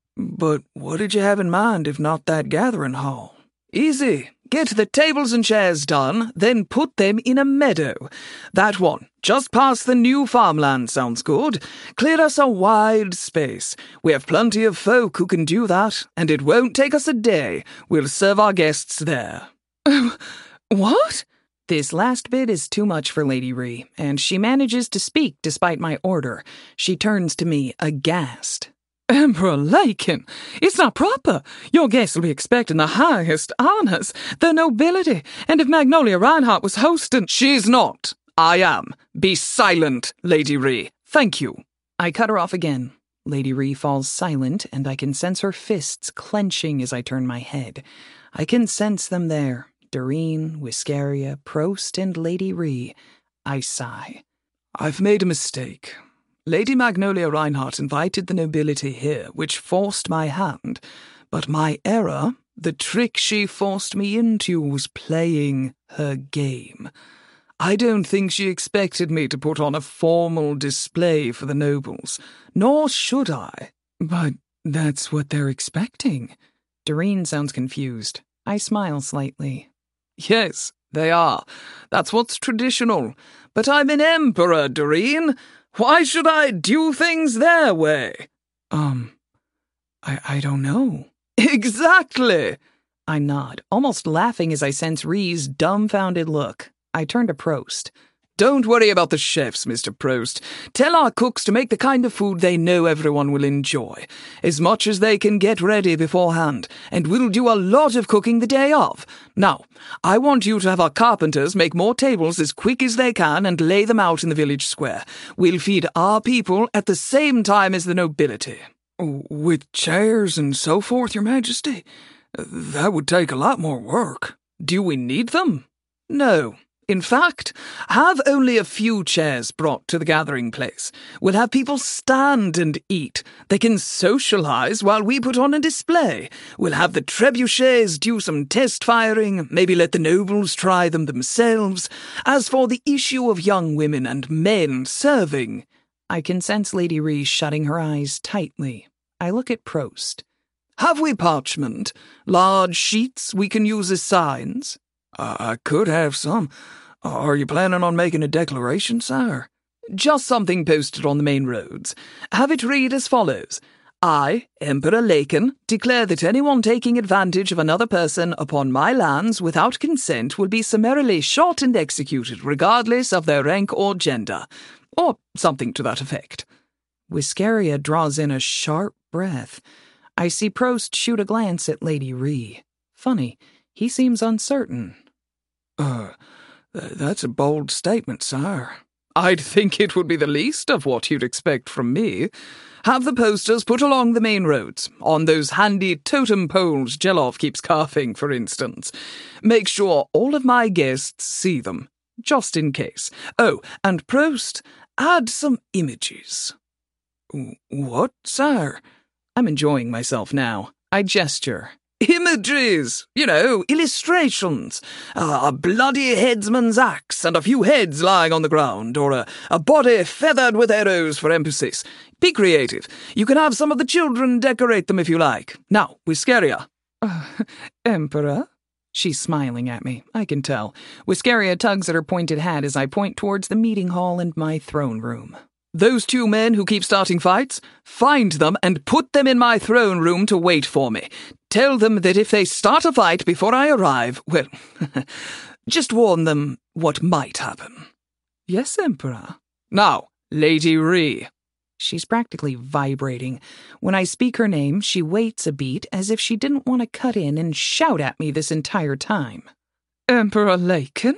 But what did you have in mind if not that gathering hall? Easy. Get the tables and chairs done, then put them in a meadow. That one, just past the new farmland, sounds good. Clear us a wide space. We have plenty of folk who can do that, and it won't take us a day. We'll serve our guests there. Oh, what? This last bit is too much for Lady Ree, and she manages to speak despite my order. She turns to me, aghast. Emperor Lakin, it's not proper. Your guests will be expecting the highest honors, the nobility, and if Magnolia Reinhardt was hosting— She's not. I am. Be silent, Lady Ree. Thank you. I cut her off again. Lady Ree falls silent, and I can sense her fists clenching as I turn my head. I can sense them there. Doreen, Whiskeria, Prost, and Lady Ree. I sigh. I've made a mistake. Lady Magnolia Reinhardt invited the nobility here, which forced my hand. But my error, the trick she forced me into, was playing her game. I don't think she expected me to put on a formal display for the nobles, nor should I. But that's what they're expecting. Doreen sounds confused. I smile slightly. Yes, they are. That's what's traditional. But I'm an emperor, Doreen. Why should I do things their way? Um, I, I don't know. Exactly. I nod, almost laughing as I sense Rhee's dumbfounded look. I turn to Prost. Don't worry about the chefs, Mister Prost. Tell our cooks to make the kind of food they know everyone will enjoy, as much as they can get ready beforehand, and we'll do a lot of cooking the day of. Now, I want you to have our carpenters make more tables as quick as they can and lay them out in the village square. We'll feed our people at the same time as the nobility. With chairs and so forth, Your Majesty? That would take a lot more work. Do we need them? No. In fact, have only a few chairs brought to the gathering place. We'll have people stand and eat. They can socialize while we put on a display. We'll have the trebuchets do some test firing, maybe let the nobles try them themselves. As for the issue of young women and men serving... I can sense Lady Rhee shutting her eyes tightly. I look at Prost. Have we parchment? Large sheets we can use as signs? Uh, I could have some. Are you planning on making a declaration, sire? Just something posted on the main roads. Have it read as follows. I, Emperor Laken, declare that anyone taking advantage of another person upon my lands without consent will be summarily shot and executed, regardless of their rank or gender. Or something to that effect. Whiskeria draws in a sharp breath. I see Prost shoot a glance at Lady Rhee. Funny, he seems uncertain. Uh, that's a bold statement, sire. I'd think it would be the least of what you'd expect from me. Have the posters put along the main roads, on those handy totem poles Jelov keeps carving, for instance. Make sure all of my guests see them, just in case. Oh, and Prost, add some images. What, sire? I'm enjoying myself now. I gesture. Images! You know, illustrations. Uh, a bloody headsman's axe and a few heads lying on the ground, or a, a body feathered with arrows for emphasis. Be creative. You can have some of the children decorate them if you like. Now, Whiskeria. Uh, Emperor? She's smiling at me, I can tell. Whiskeria tugs at her pointed hat as I point towards the meeting hall and my throne room. Those two men who keep starting fights, find them and put them in my throne room to wait for me. Tell them that if they start a fight before I arrive, well, just warn them what might happen. Yes, Emperor. Now, Lady Rhee. She's practically vibrating. When I speak her name, she waits a beat as if she didn't want to cut in and shout at me this entire time. Emperor Laken?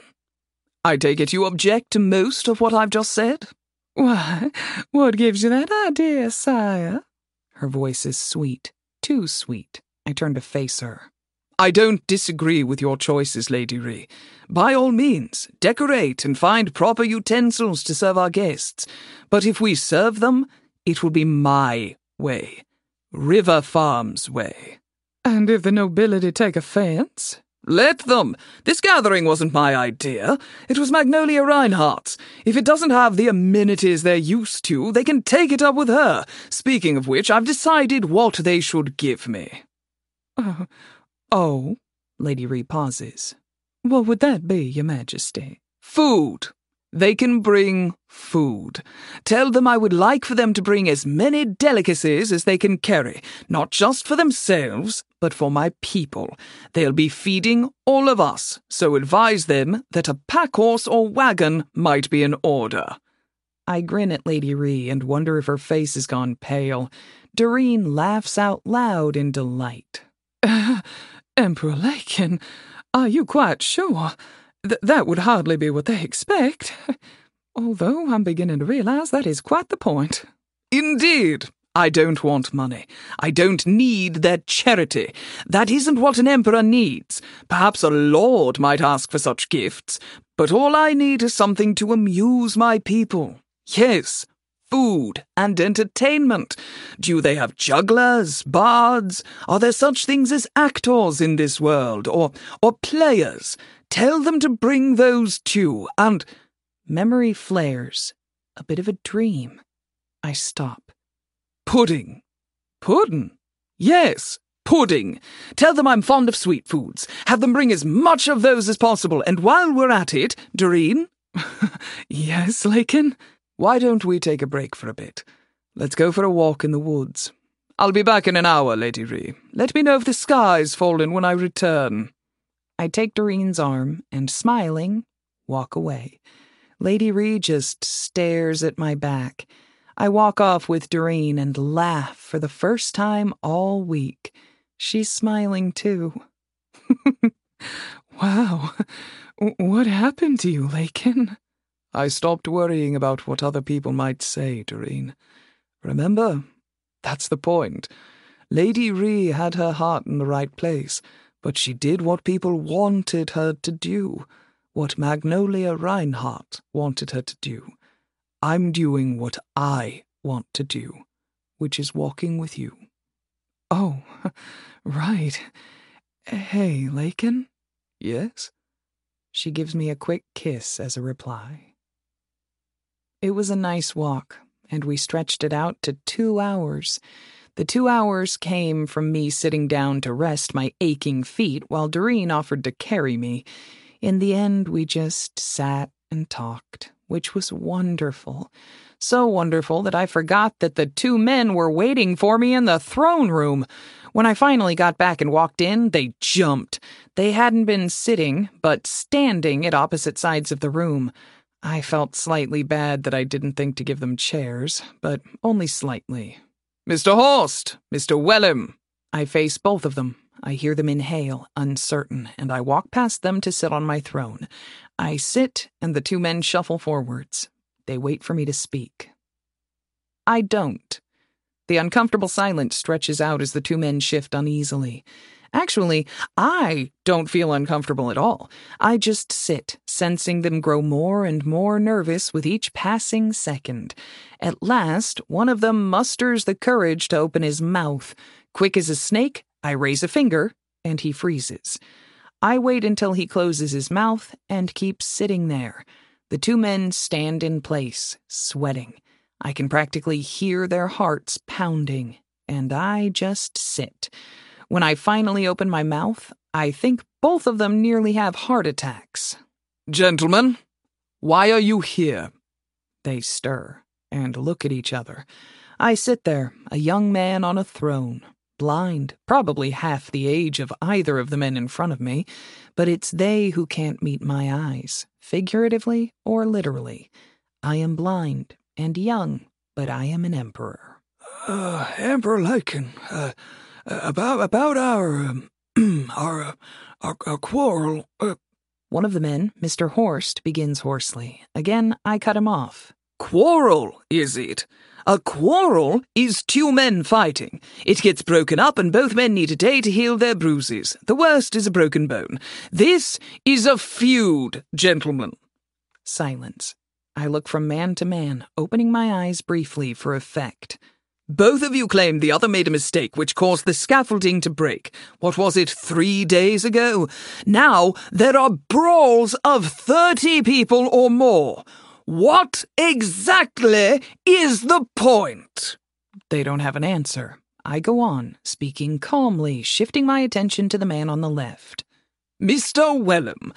I take it you object to most of what I've just said? Why, what gives you that idea, sire? Her voice is sweet, too sweet. I turn to face her. I don't disagree with your choices, Lady Rhee. By all means, decorate and find proper utensils to serve our guests. But if we serve them, it will be my way. River Farm's way. And if the nobility take offense? Let them. This gathering wasn't my idea. It was Magnolia Reinhardt's. If it doesn't have the amenities they're used to, they can take it up with her. Speaking of which, I've decided what they should give me. Uh, oh, Lady Rhee pauses. What would that be, Your Majesty? Food. They can bring food. Tell them I would like for them to bring as many delicacies as they can carry, not just for themselves, but for my people. They'll be feeding all of us, so advise them that a pack horse or wagon might be in order. I grin at Lady Rhee and wonder if her face has gone pale. Doreen laughs out loud in delight. Uh, Emperor Laken, are you quite sure? Th- that would hardly be what they expect. Although I'm beginning to realize that is quite the point. Indeed. I don't want money. I don't need their charity. That isn't what an emperor needs. Perhaps a lord might ask for such gifts, but all I need is something to amuse my people. Yes, food and entertainment. Do they have jugglers, bards? Are there such things as actors in this world, or or players? Tell them to bring those too, and... Memory flares. A bit of a dream. I stop. Pudding. Pudding? Yes, pudding. Tell them I'm fond of sweet foods. Have them bring as much of those as possible, and while we're at it, Doreen... Yes, Lakin? Why don't we take a break for a bit? Let's go for a walk in the woods. I'll be back in an hour, Lady Rhee. Let me know if the sky's fallen when I return. I take Doreen's arm and, smiling, walk away. Lady Rhee just stares at my back. I walk off with Doreen and laugh for the first time all week. She's smiling too. Wow. What happened to you, Lakin? I stopped worrying about what other people might say, Doreen. Remember? That's the point. Lady Rhee had her heart in the right place, but she did what people wanted her to do, what Magnolia Reinhardt wanted her to do. I'm doing what I want to do, which is walking with you. Oh, right. Hey, Lakin? Yes? She gives me a quick kiss as a reply. It was a nice walk, and we stretched it out to two hours. The two hours came from me sitting down to rest my aching feet while Doreen offered to carry me. In the end, we just sat and talked, which was wonderful. So wonderful that I forgot that the two men were waiting for me in the throne room. When I finally got back and walked in, they jumped. They hadn't been sitting, but standing at opposite sides of the room. I felt slightly bad that I didn't think to give them chairs, but only slightly. Mister Horst! Mister Wellham! I face both of them. I hear them inhale, uncertain, and I walk past them to sit on my throne. I sit, and the two men shuffle forwards. They wait for me to speak. I don't. The uncomfortable silence stretches out as the two men shift uneasily. Actually, I don't feel uncomfortable at all. I just sit, sensing them grow more and more nervous with each passing second. At last, one of them musters the courage to open his mouth. Quick as a snake, I raise a finger, and he freezes. I wait until he closes his mouth and keeps sitting there. The two men stand in place, sweating. I can practically hear their hearts pounding, and I just sit. When I finally open my mouth, I think both of them nearly have heart attacks. Gentlemen, why are you here? They stir and look at each other. I sit there, a young man on a throne, blind, probably half the age of either of the men in front of me, but it's they who can't meet my eyes, figuratively or literally. I am blind and young, but I am an emperor. Uh, Emperor Lakin, uh... Uh, about about our um, our, uh, our our quarrel. Uh, One of the men, Mister Horst, begins hoarsely. Again, I cut him off. Quarrel, is it? A quarrel is two men fighting. It gets broken up and both men need a day to heal their bruises. The worst is a broken bone. This is a feud, gentlemen. Silence. I look from man to man, opening my eyes briefly for effect. Both of you claimed the other made a mistake which caused the scaffolding to break. What was it, three days ago? Now there are brawls of thirty people or more. What exactly is the point? They don't have an answer. I go on, speaking calmly, shifting my attention to the man on the left. Mister Wellham,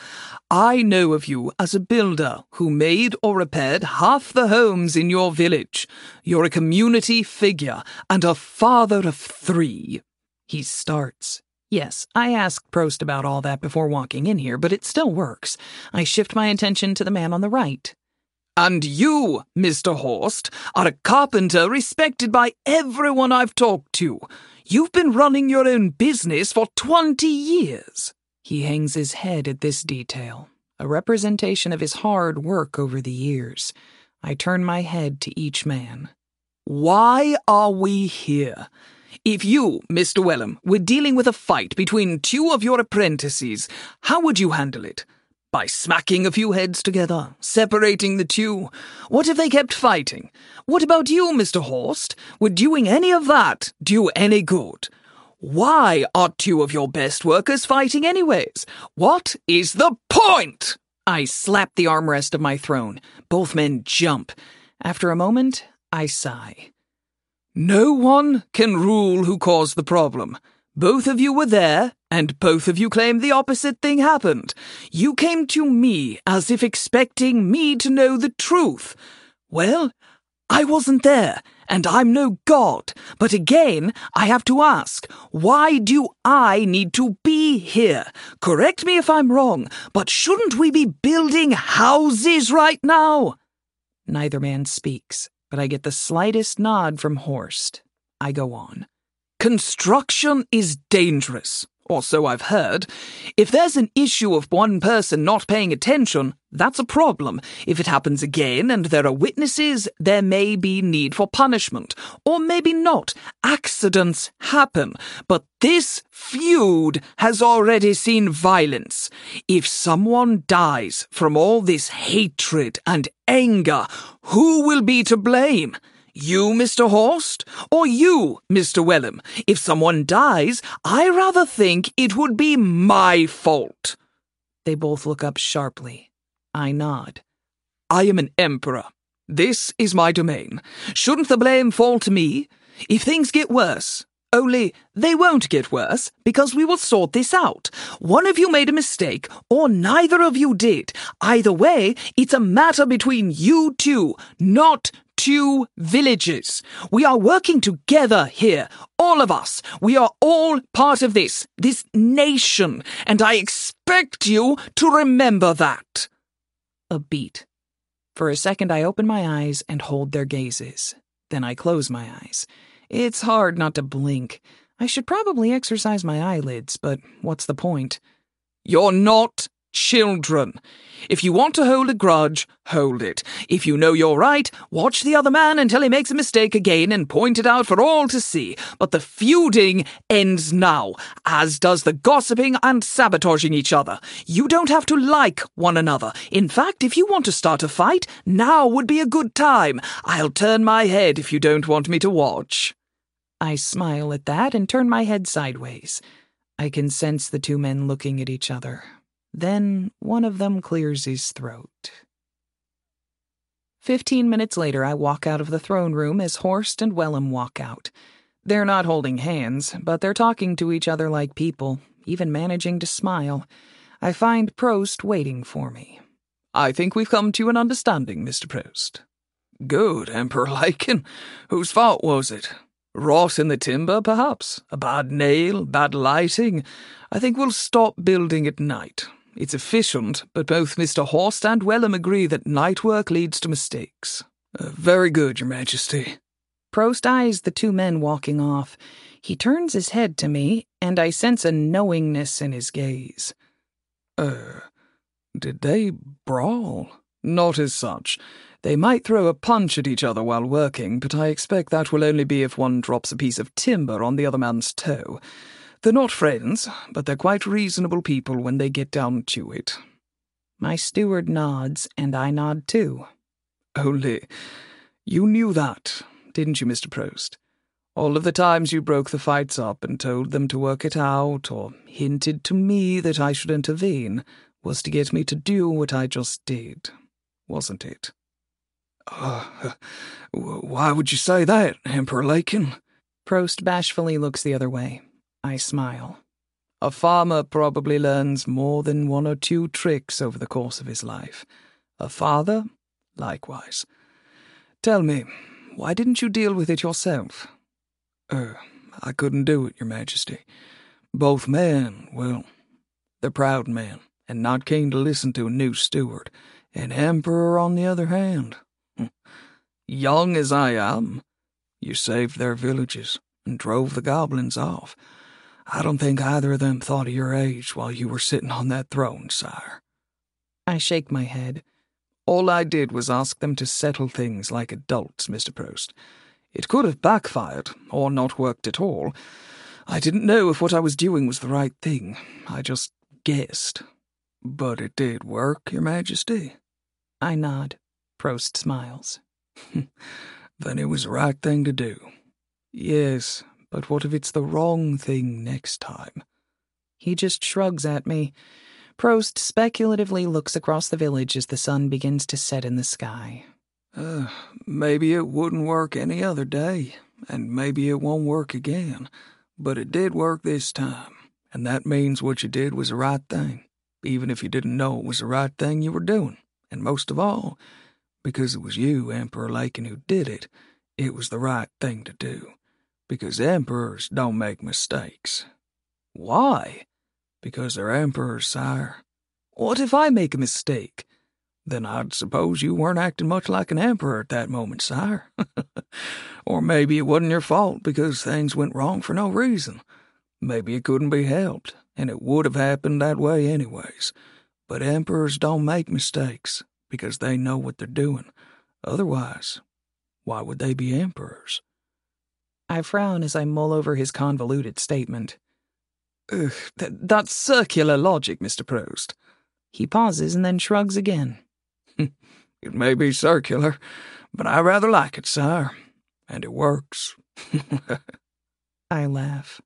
I know of you as a builder who made or repaired half the homes in your village. You're a community figure and a father of three. He starts. Yes, I asked Prost about all that before walking in here, but it still works. I shift my attention to the man on the right. And you, Mister Horst, are a carpenter respected by everyone I've talked to. You've been running your own business for twenty years. He hangs his head at this detail, a representation of his hard work over the years. I turn my head to each man. Why are we here? If you, Mister Wellham, were dealing with a fight between two of your apprentices, how would you handle it? By smacking a few heads together, separating the two? What if they kept fighting? What about you, Mister Horst? Would doing any of that do you any good? Why are two of your best workers fighting anyways? What is the point? I slap the armrest of my throne. Both men jump. After a moment, I sigh. No one can rule who caused the problem. Both of you were there, and both of you claim the opposite thing happened. You came to me as if expecting me to know the truth. Well, I wasn't there, and I'm no god. But again, I have to ask, why do I need to be here? Correct me if I'm wrong, but shouldn't we be building houses right now? Neither man speaks, but I get the slightest nod from Horst. I go on. Construction is dangerous, or so I've heard. If there's an issue of one person not paying attention, that's a problem. If it happens again and there are witnesses, there may be need for punishment. Or maybe not. Accidents happen. But this feud has already seen violence. If someone dies from all this hatred and anger, who will be to blame? You, Mister Horst? Or you, Mister Wellham? If someone dies, I rather think it would be my fault. They both look up sharply. I nod. I am an emperor. This is my domain. Shouldn't the blame fall to me? If things get worse, only they won't get worse because we will sort this out. One of you made a mistake, or neither of you did. Either way, it's a matter between you two, not two villages. We are working together here, all of us. We are all part of this, this nation, and I expect you to remember that. A beat. For a second I open my eyes and hold their gazes. Then I close my eyes. It's hard not to blink. I should probably exercise my eyelids, but what's the point? You're not children. If you want to hold a grudge, hold it. If you know you're right, watch the other man until he makes a mistake again and point it out for all to see. But the feuding ends now, as does the gossiping and sabotaging each other. You don't have to like one another. In fact, if you want to start a fight, now would be a good time. I'll turn my head if you don't want me to watch. I smile at that and turn my head sideways. I can sense the two men looking at each other. Then one of them clears his throat. Fifteen minutes later, I walk out of the throne room as Horst and Wellham walk out. They're not holding hands, but they're talking to each other like people, even managing to smile. I find Prost waiting for me. I think we've come to an understanding, Mister Prost. Good, Emperor Lycan. Whose fault was it? Rot in the timber, perhaps? A bad nail? Bad lighting? I think we'll stop building at night. It's efficient, but both Mister Horst and Wellham agree that night work leads to mistakes. Uh, very good, Your Majesty. Prost eyes the two men walking off. He turns his head to me, and I sense a knowingness in his gaze. Uh, did they brawl? Not as such. They might throw a punch at each other while working, but I expect that will only be if one drops a piece of timber on the other man's toe. They're not friends, but they're quite reasonable people when they get down to it. My steward nods, and I nod too. Only, you knew that, didn't you, Mister Prost? All of the times you broke the fights up and told them to work it out, or hinted to me that I should intervene, was to get me to do what I just did, wasn't it? Uh, why would you say that, Emperor Lycan? Prost bashfully looks the other way. I smile. A farmer probably learns more than one or two tricks over the course of his life. A father, likewise. Tell me, why didn't you deal with it yourself? Er, uh, I couldn't do it, Your Majesty. Both men, well, they're proud men, and not keen to listen to a new steward. An emperor, on the other hand. Young as I am, you saved their villages and drove the goblins off. I don't think either of them thought of your age while you were sitting on that throne, sire. I shake my head. All I did was ask them to settle things like adults, Mister Prost. It could have backfired, or not worked at all. I didn't know if what I was doing was the right thing. I just guessed. But it did work, Your Majesty. I nod. Prost smiles. Then it was the right thing to do. Yes, but what if it's the wrong thing next time? He just shrugs at me. Prost speculatively looks across the village as the sun begins to set in the sky. Uh, maybe it wouldn't work any other day, and maybe it won't work again, but it did work this time, and that means what you did was the right thing, even if you didn't know it was the right thing you were doing, and most of all, because it was you, Emperor Lakin, who did it, it was the right thing to do, because emperors don't make mistakes. Why? Because they're emperors, sire. What if I make a mistake? Then I'd suppose you weren't acting much like an emperor at that moment, sire. Or maybe it wasn't your fault because things went wrong for no reason. Maybe it couldn't be helped, and it would have happened that way anyways. But emperors don't make mistakes because they know what they're doing. Otherwise, why would they be emperors? I frown as I mull over his convoluted statement. Ugh, th- that's circular logic, Mister Prost. He pauses and then shrugs again. It may be circular, but I rather like it, sire. And it works. I laugh.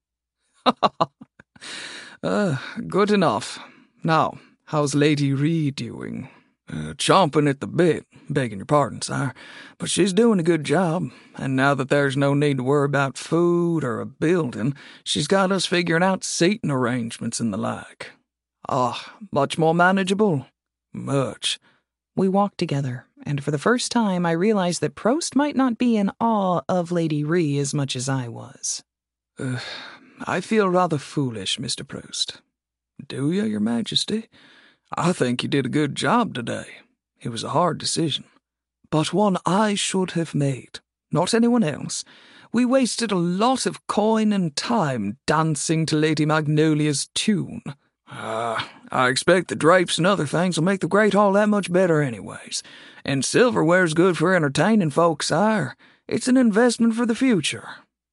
uh, good enough. Now, how's Lady Ree doing? Uh, chomping at the bit, begging your pardon, sire, but she's doing a good job, and now that there's no need to worry about food or a building, she's got us figuring out seating arrangements and the like. Ah, much more manageable. Much. We walk together, and for the first time I realize that Prost might not be in awe of Lady Ree as much as I was. Uh, I feel rather foolish, Mister Prost. Do you, Your Majesty? I think you did a good job today. It was a hard decision, but one I should have made, not anyone else. We wasted a lot of coin and time dancing to Lady Magnolia's tune. Ah, uh, I expect the drapes and other things will make the Great Hall that much better anyways. And silverware's good for entertaining folks, sire. It's an investment for the future.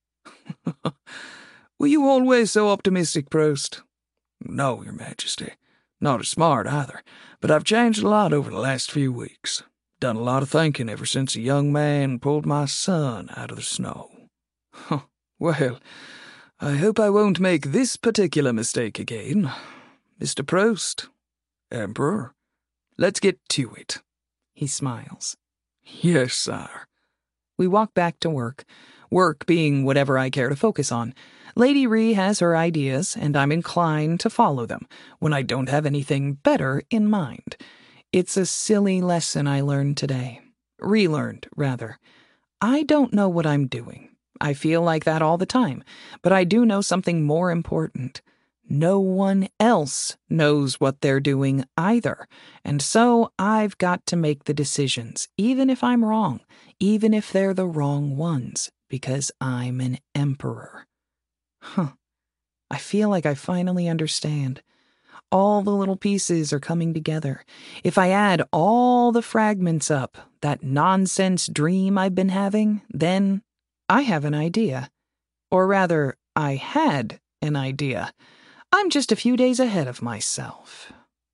Were you always so optimistic, Prost? No, Your Majesty. Not as smart either, but I've changed a lot over the last few weeks. Done a lot of thinking ever since a young man pulled my son out of the snow. Huh. Well, I hope I won't make this particular mistake again. Mister Prost. Emperor. Let's get to it. He smiles. Yes, sire. We walk back to work, work being whatever I care to focus on. Lady Ree has her ideas, and I'm inclined to follow them when I don't have anything better in mind. It's a silly lesson I learned today. Relearned, rather. I don't know what I'm doing. I feel like that all the time, but I do know something more important. No one else knows what they're doing either, and so I've got to make the decisions, even if I'm wrong, even if they're the wrong ones, because I'm an emperor. Huh. I feel like I finally understand. All the little pieces are coming together. If I add all the fragments up, that nonsense dream I've been having, then I have an idea. Or rather, I had an idea. I'm just a few days ahead of myself.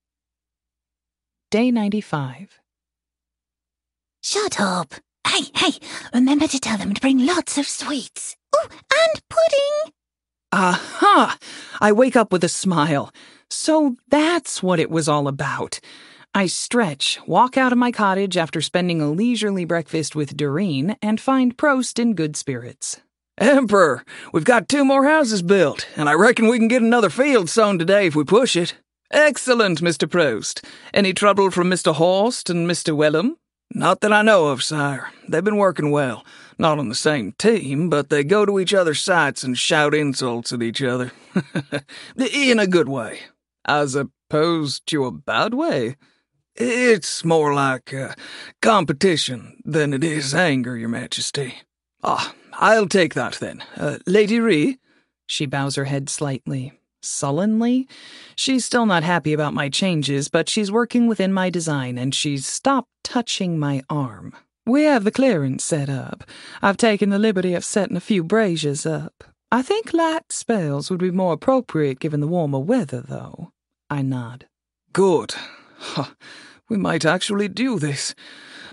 Day ninety-five. Shut up. Hey, hey, remember to tell them to bring lots of sweets. Oh, and pudding. Aha! I wake up with a smile. So that's what it was all about. I stretch, walk out of my cottage after spending a leisurely breakfast with Doreen, and find Prost in good spirits. Emperor, we've got two more houses built, and I reckon we can get another field sown today if we push it. Excellent, Mister Prost. Any trouble from Mister Horst and Mister Wellham? Not that I know of, sire. They've been working well. Not on the same team, but they go to each other's sites and shout insults at each other. In a good way. As opposed to a bad way? It's more like uh, competition than it is anger, Your Majesty. Ah, I'll take that then. Uh, Lady Ree? She bows her head slightly. Sullenly? She's still not happy about my changes, but she's working within my design, and she's stopped touching my arm. We have the clearance set up. I've taken the liberty of setting a few braziers up. I think light spells would be more appropriate given the warmer weather, though. I nod. Good. We might actually do this.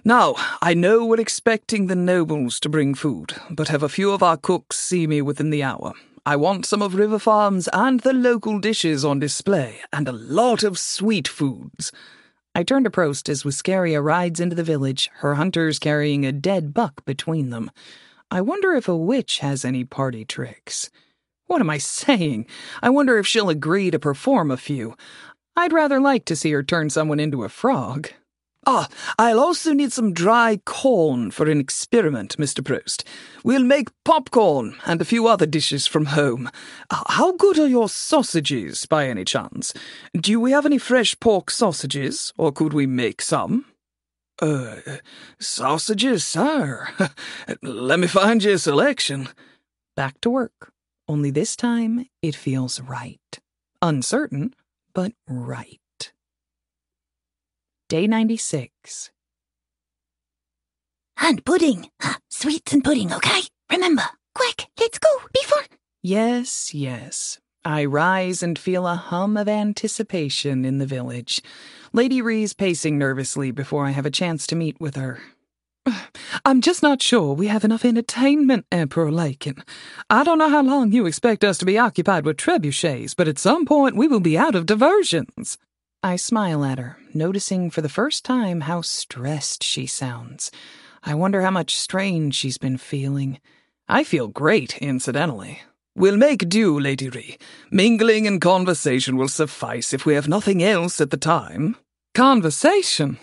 Now, I know we're expecting the nobles to bring food, but have a few of our cooks see me within the hour. I want some of River Farms and the local dishes on display, and a lot of sweet foods. I turn to Prost as Wiscaria rides into the village, her hunters carrying a dead buck between them. I wonder if a witch has any party tricks. What am I saying? I wonder if she'll agree to perform a few. I'd rather like to see her turn someone into a frog. Ah, I'll also need some dry corn for an experiment, Mister Prost. We'll make popcorn and a few other dishes from home. Uh, how good are your sausages, by any chance? Do we have any fresh pork sausages, or could we make some? Uh, sausages, sir? Let me find you a selection. Back to work. Only this time, it feels right. Uncertain, but right. Day ninety-six. And pudding. Sweets and pudding, okay? Remember, quick, let's go, before... Yes, yes. I rise and feel a hum of anticipation in the village. Lady Rhee's pacing nervously before I have a chance to meet with her. I'm just not sure we have enough entertainment, Emperor Lakin. I don't know how long you expect us to be occupied with trebuchets, but at some point we will be out of diversions. I smile at her, noticing for the first time how stressed she sounds. I wonder how much strain she's been feeling. I feel great, incidentally. We'll make do, Lady Rhee. Mingling and conversation will suffice if we have nothing else at the time. Conversation?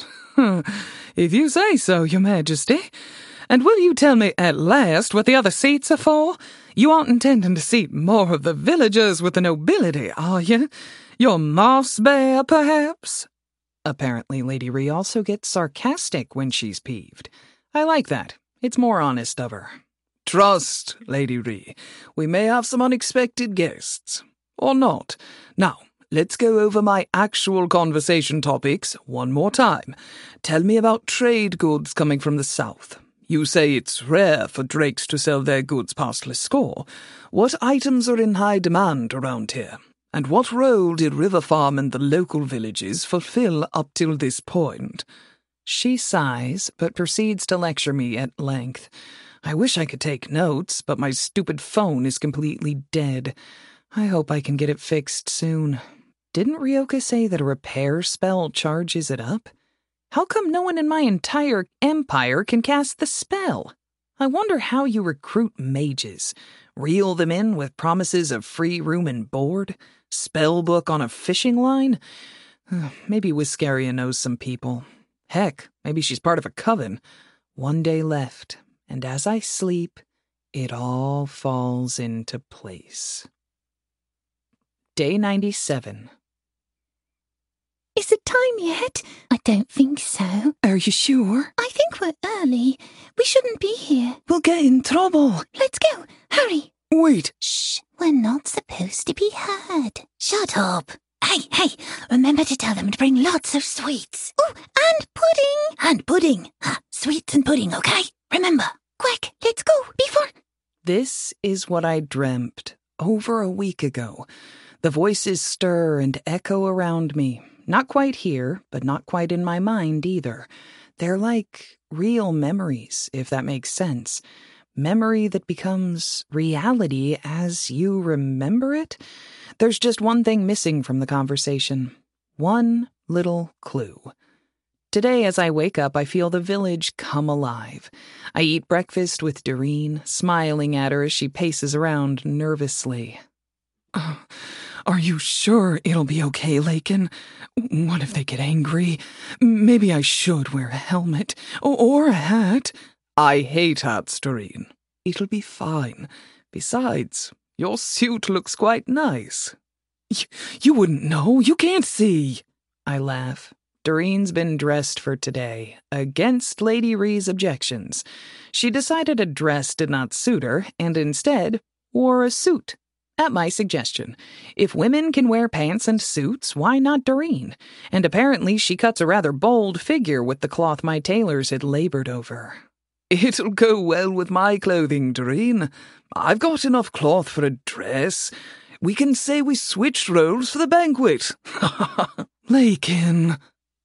If you say so, Your Majesty. And will you tell me at last what the other seats are for? You aren't intending to seat more of the villagers with the nobility, are you? Your moss bear, perhaps? Apparently, Lady Rhee also gets sarcastic when she's peeved. I like that. It's more honest of her. Trust, Lady Rhee. We may have some unexpected guests. Or not. Now, let's go over my actual conversation topics one more time. Tell me about trade goods coming from the south. You say it's rare for drakes to sell their goods past Liscore. What items are in high demand around here? And what role did River Farm and the local villages fulfill up till this point? She sighs, but proceeds to lecture me at length. I wish I could take notes, but my stupid phone is completely dead. I hope I can get it fixed soon. Didn't Ryoka say that a repair spell charges it up? How come no one in my entire empire can cast the spell? I wonder how you recruit mages. Reel them in with promises of free room and board? Spellbook on a fishing line? Maybe Wiscaria knows some people. Heck, maybe she's part of a coven. One day left, and as I sleep, it all falls into place. Day ninety-seven. Is it time yet? I don't think so. Are you sure? I think we're early. We shouldn't be here. We'll get in trouble. Let's go. Hurry. Wait. Shh. We're not supposed to be heard. Shut up. Hey, hey, remember to tell them to bring lots of sweets. Oh, and pudding. And pudding. Huh, sweets and pudding, okay? Remember. Quick, let's go, before... This is what I dreamt over a week ago. The voices stir and echo around me. Not quite here, but not quite in my mind either. They're like real memories, if that makes sense. Memory that becomes reality as you remember it. There's just one thing missing from the conversation. One little clue. Today, as I wake up, I feel the village come alive. I eat breakfast with Doreen, smiling at her as she paces around nervously. Uh, are you sure it'll be okay, Lakin? What if they get angry? Maybe I should wear a helmet or, or a hat. I hate hats, Doreen. It'll be fine. Besides, your suit looks quite nice. Y- you wouldn't know. You can't see. I laugh. Doreen's been dressed for today, against Lady Rhee's objections. She decided a dress did not suit her, and instead wore a suit. At my suggestion. If women can wear pants and suits, why not Doreen? And apparently she cuts a rather bold figure with the cloth my tailors had labored over. It'll go well with my clothing, Doreen. I've got enough cloth for a dress. We can say we switched roles for the banquet. Lakin.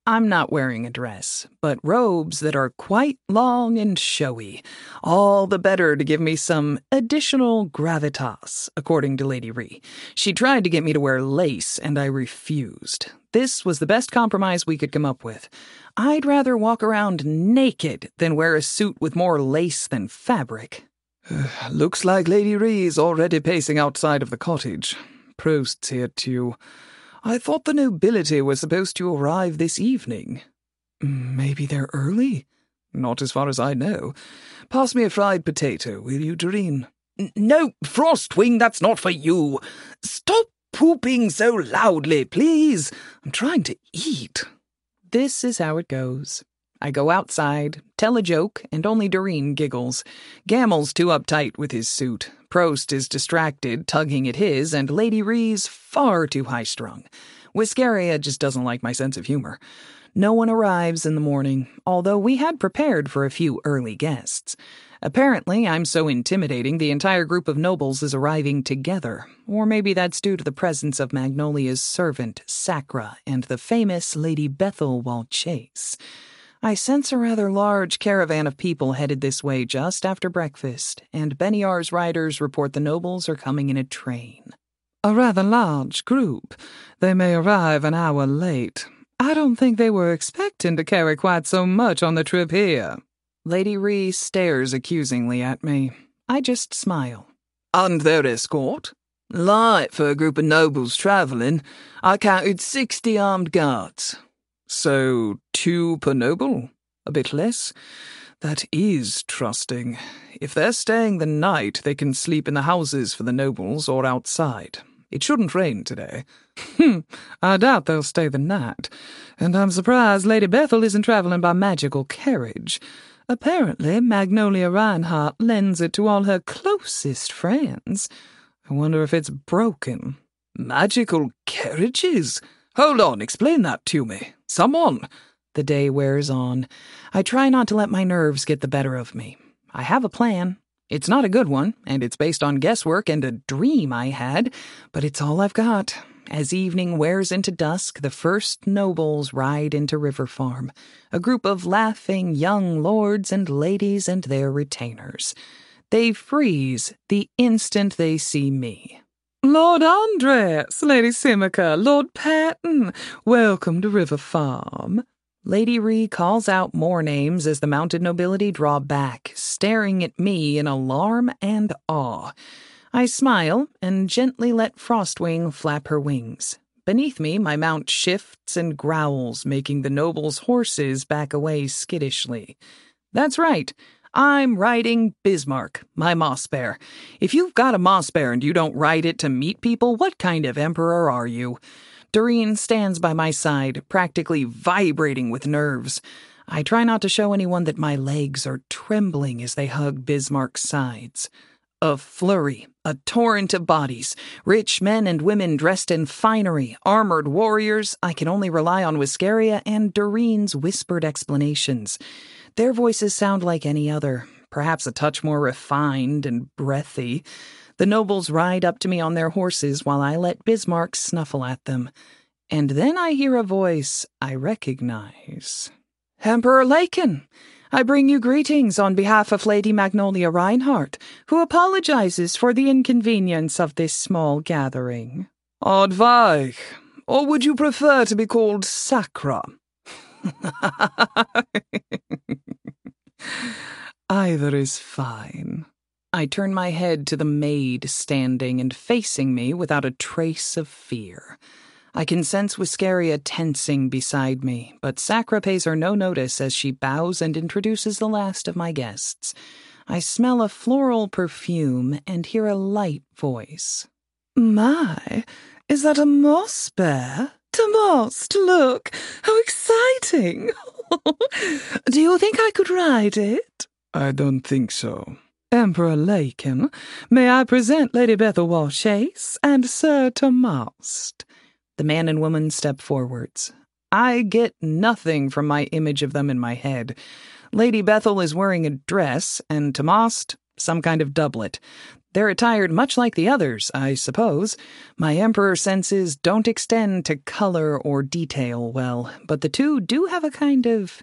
I'm not wearing a dress, but robes that are quite long and showy, all the better to give me some additional gravitas, according to Lady Rhee. She tried to get me to wear lace, and I refused. This was the best compromise we could come up with. I'd rather walk around naked than wear a suit with more lace than fabric. Looks like Lady Rhee's already pacing outside of the cottage. Prost's here too. I thought the nobility was supposed to arrive this evening. Maybe they're early? Not as far as I know. Pass me a fried potato, will you, Doreen? No, Frostwing, that's not for you. Stop pooping so loudly, please. I'm trying to eat. This is how it goes. I go outside, tell a joke, and only Doreen giggles. Gamel's too uptight with his suit. Prost is distracted, tugging at his, and Lady Rhee's far too high-strung. Whiskeria just doesn't like my sense of humor. No one arrives in the morning, although we had prepared for a few early guests. Apparently, I'm so intimidating the entire group of nobles is arriving together, or maybe that's due to the presence of Magnolia's servant, Sacra, and the famous Lady Bethelwald Chase. I sense a rather large caravan of people headed this way just after breakfast, and Beniar's riders report the nobles are coming in a train. A rather large group. They may arrive an hour late. I don't think they were expecting to carry quite so much on the trip here. Lady Rhee stares accusingly at me. I just smile. And their escort? Light for a group of nobles travelling. I counted sixty armed guards. So, two per noble? A bit less? That is trusting. If they're staying the night, they can sleep in the houses for the nobles or outside. It shouldn't rain today. Hmm, I doubt they'll stay the night. And I'm surprised Lady Bethel isn't traveling by magical carriage. Apparently, Magnolia Reinhardt lends it to all her closest friends. I wonder if it's broken. Magical carriages? Hold on, explain that to me. Someone. The day wears on. I try not to let my nerves get the better of me. I have a plan. It's not a good one, and it's based on guesswork and a dream I had, but it's all I've got. As evening wears into dusk, the first nobles ride into River Farm, a group of laughing young lords and ladies and their retainers. They freeze the instant they see me. Lord Andres, Lady Simica, Lord Patton, welcome to River Farm. Lady Rhee calls out more names as the mounted nobility draw back, staring at me in alarm and awe. I smile and gently let Frostwing flap her wings. Beneath me, my mount shifts and growls, making the nobles' horses back away skittishly. That's right. I'm riding Bismarck, my moss bear. If you've got a moss bear and you don't ride it to meet people, what kind of emperor are you? Doreen stands by my side, practically vibrating with nerves. I try not to show anyone that my legs are trembling as they hug Bismarck's sides. A flurry, a torrent of bodies, rich men and women dressed in finery, armored warriors. I can only rely on Whiskeria and Doreen's whispered explanations. Their voices sound like any other, perhaps a touch more refined and breathy. The nobles ride up to me on their horses while I let Bismarck snuffle at them. And then I hear a voice I recognize. Emperor Laken, I bring you greetings on behalf of Lady Magnolia Reinhardt, who apologizes for the inconvenience of this small gathering. Odvaich, or would you prefer to be called Sacra? Either is fine. I turn my head to the maid standing and facing me without a trace of fear. I can sense Whiskeria tensing beside me, but Sacra pays her no notice as she bows and introduces the last of my guests. I smell a floral perfume and hear a light voice. My, is that a moss bear? Tomost, look, how exciting! Do you think I could ride it? I don't think so. Emperor Laken, may I present Lady Bethelwald Chase and Sir Tomost? The man and woman step forwards. I get nothing from my image of them in my head. Lady Bethel is wearing a dress, and Tomost, some kind of doublet. They're attired much like the others, I suppose. My emperor senses don't extend to color or detail well, but the two do have a kind of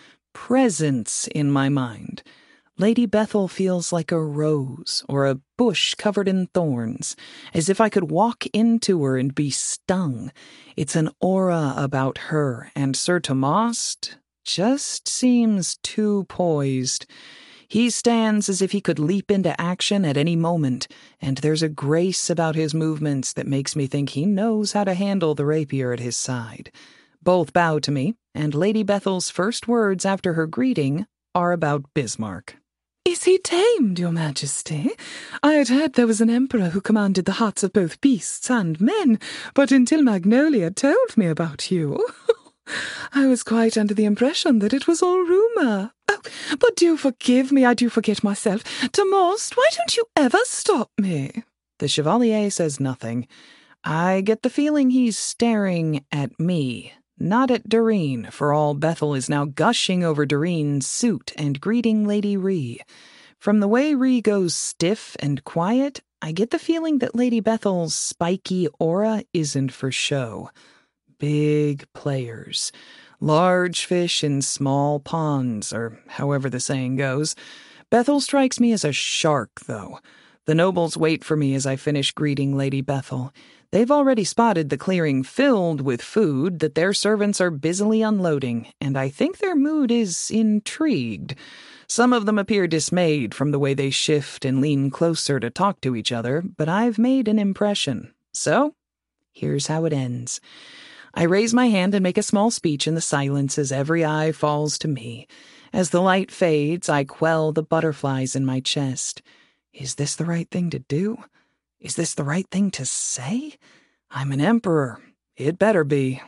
presence in my mind. Lady Bethel feels like a rose or a bush covered in thorns, as if I could walk into her and be stung. It's an aura about her, and Sir Tomost just seems too poised. He stands as if he could leap into action at any moment, and there's a grace about his movements that makes me think he knows how to handle the rapier at his side. Both bow to me, and Lady Bethel's first words after her greeting are about Bismarck. "Is he tamed, Your Majesty? I had heard there was an emperor who commanded the hearts of both beasts and men, but until Magnolia told me about you, I was quite under the impression that it was all rumour. Oh, but do forgive me, I do forget myself. Tomost, why don't you ever stop me?" The Chevalier says nothing. I get the feeling he's staring at me, not at Doreen, for all Bethel is now gushing over Doreen's suit and greeting Lady Rhee. From the way Rhee goes stiff and quiet, I get the feeling that Lady Bethel's spiky aura isn't for show. Big players. Large fish in small ponds, or however the saying goes. Bethel strikes me as a shark, though. The nobles wait for me as I finish greeting Lady Bethel. They've already spotted the clearing filled with food that their servants are busily unloading, and I think their mood is intrigued. Some of them appear dismayed from the way they shift and lean closer to talk to each other, but I've made an impression. So, here's how it ends. I raise my hand and make a small speech in the silence as every eye falls to me. As the light fades, I quell the butterflies in my chest. Is this the right thing to do? Is this the right thing to say? I'm an emperor. It better be.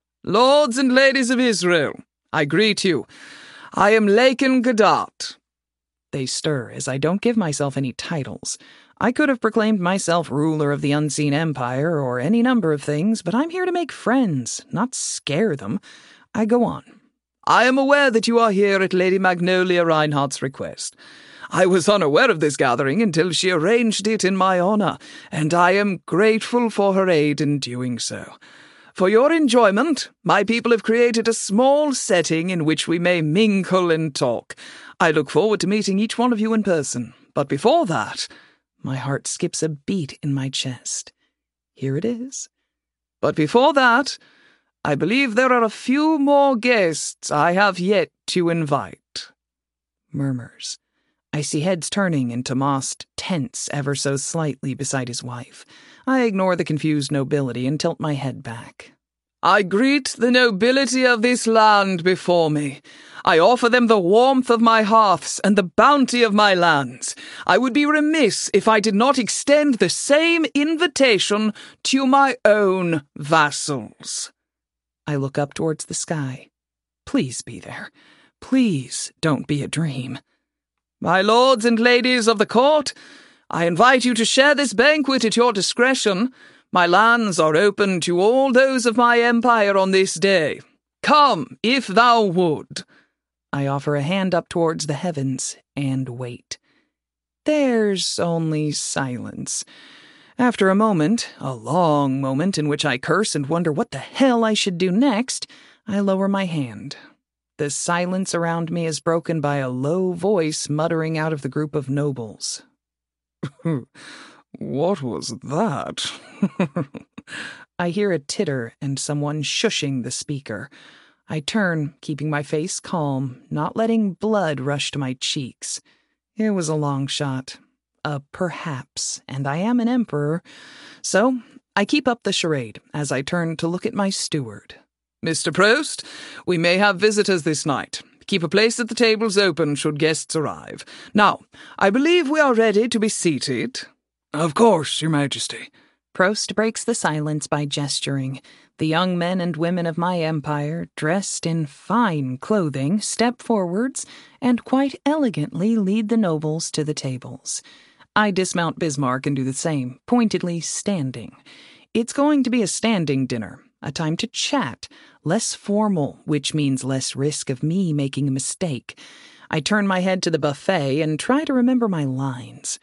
Lords and ladies of Israel, I greet you. I am Lakin Gadat. They stir as I don't give myself any titles. I could have proclaimed myself ruler of the Unseen Empire or any number of things, but I'm here to make friends, not scare them. I go on. I am aware that you are here at Lady Magnolia Reinhardt's request. I was unaware of this gathering until she arranged it in my honor, and I am grateful for her aid in doing so. For your enjoyment, my people have created a small setting in which we may mingle and talk. I look forward to meeting each one of you in person. But before that, my heart skips a beat in my chest. Here it is. But before that, I believe there are a few more guests I have yet to invite. Murmurs. I see heads turning and Tomost tense ever so slightly beside his wife. I ignore the confused nobility and tilt my head back. I greet the nobility of this land before me. I offer them the warmth of my hearths and the bounty of my lands. I would be remiss if I did not extend the same invitation to my own vassals. I look up towards the sky. Please be there. Please don't be a dream. My lords and ladies of the court, I invite you to share this banquet at your discretion. My lands are open to all those of my empire on this day. Come, if thou would. I offer a hand up towards the heavens and wait. There's only silence. After a moment, a long moment in which I curse and wonder what the hell I should do next, I lower my hand. The silence around me is broken by a low voice muttering out of the group of nobles. What was that? I hear a titter and someone shushing the speaker. I turn, keeping my face calm, not letting blood rush to my cheeks. It was a long shot. A perhaps, and I am an emperor. So I keep up the charade as I turn to look at my steward. Mister Prost, we may have visitors this night. Keep a place at the tables open should guests arrive. Now, I believe we are ready to be seated. Of course, Your Majesty. Prost breaks the silence by gesturing. The young men and women of my empire, dressed in fine clothing, step forwards and quite elegantly lead the nobles to the tables. I dismount Bismarck and do the same, pointedly standing. It's going to be a standing dinner, a time to chat, less formal, which means less risk of me making a mistake. I turn my head to the buffet and try to remember my lines.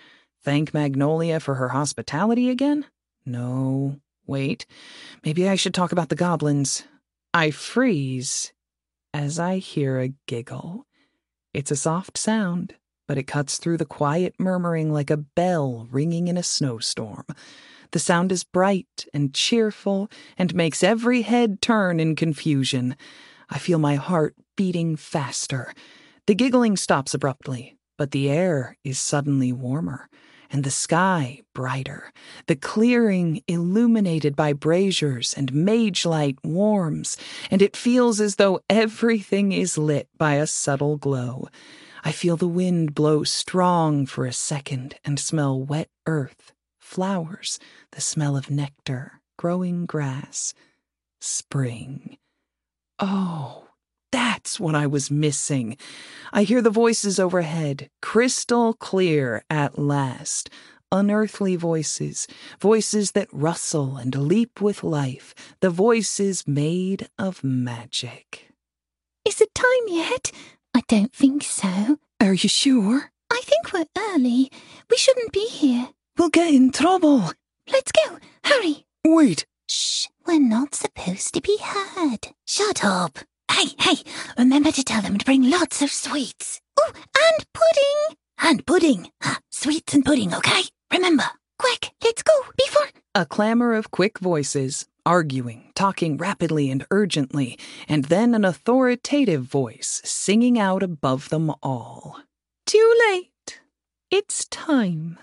Thank Magnolia for her hospitality again? No. Wait. Maybe I should talk about the goblins. I freeze as I hear a giggle. It's a soft sound, but it cuts through the quiet murmuring like a bell ringing in a snowstorm. The sound is bright and cheerful and makes every head turn in confusion. I feel my heart beating faster. The giggling stops abruptly, but the air is suddenly warmer, and the sky brighter. The clearing illuminated by braziers and mage light warms, and it feels as though everything is lit by a subtle glow. I feel the wind blow strong for a second and smell wet earth, flowers, the smell of nectar, growing grass. Spring. Oh, that's what I was missing. I hear the voices overhead, crystal clear at last. Unearthly voices, voices that rustle and leap with life, the voices made of magic. Is it time yet? I don't think so. Are you sure? I think we're early. We shouldn't be here. We'll get in trouble. Let's go. Hurry. Wait. Shh. We're not supposed to be heard. Shut up. Hey, hey, remember to tell them to bring lots of sweets. Oh, and pudding. And pudding. Huh, sweets and pudding, okay? Remember. Quick, let's go before... A clamor of quick voices, arguing, talking rapidly and urgently, and then an authoritative voice singing out above them all. Too late. It's time.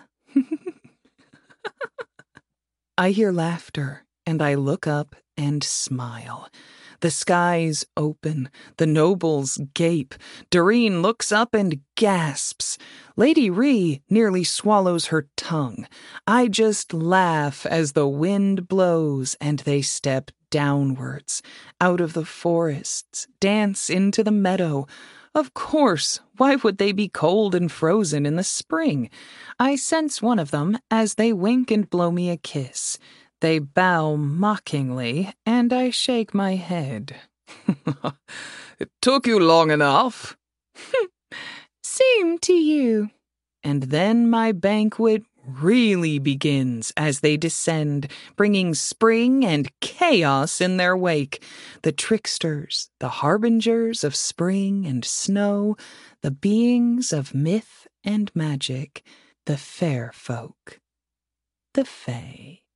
I hear laughter, and I look up and smile. The skies open, the nobles gape. Doreen looks up and gasps. Lady Rhee nearly swallows her tongue. I just laugh as the wind blows and they step downwards, out of the forests, dance into the meadow. Of course, why would they be cold and frozen in the spring? I sense one of them as they wink and blow me a kiss. They bow mockingly, and I shake my head. It took you long enough. Same to you. And then my banquet really begins as they descend, bringing spring and chaos in their wake. The tricksters, the harbingers of spring and snow, the beings of myth and magic, the fair folk, the Fae.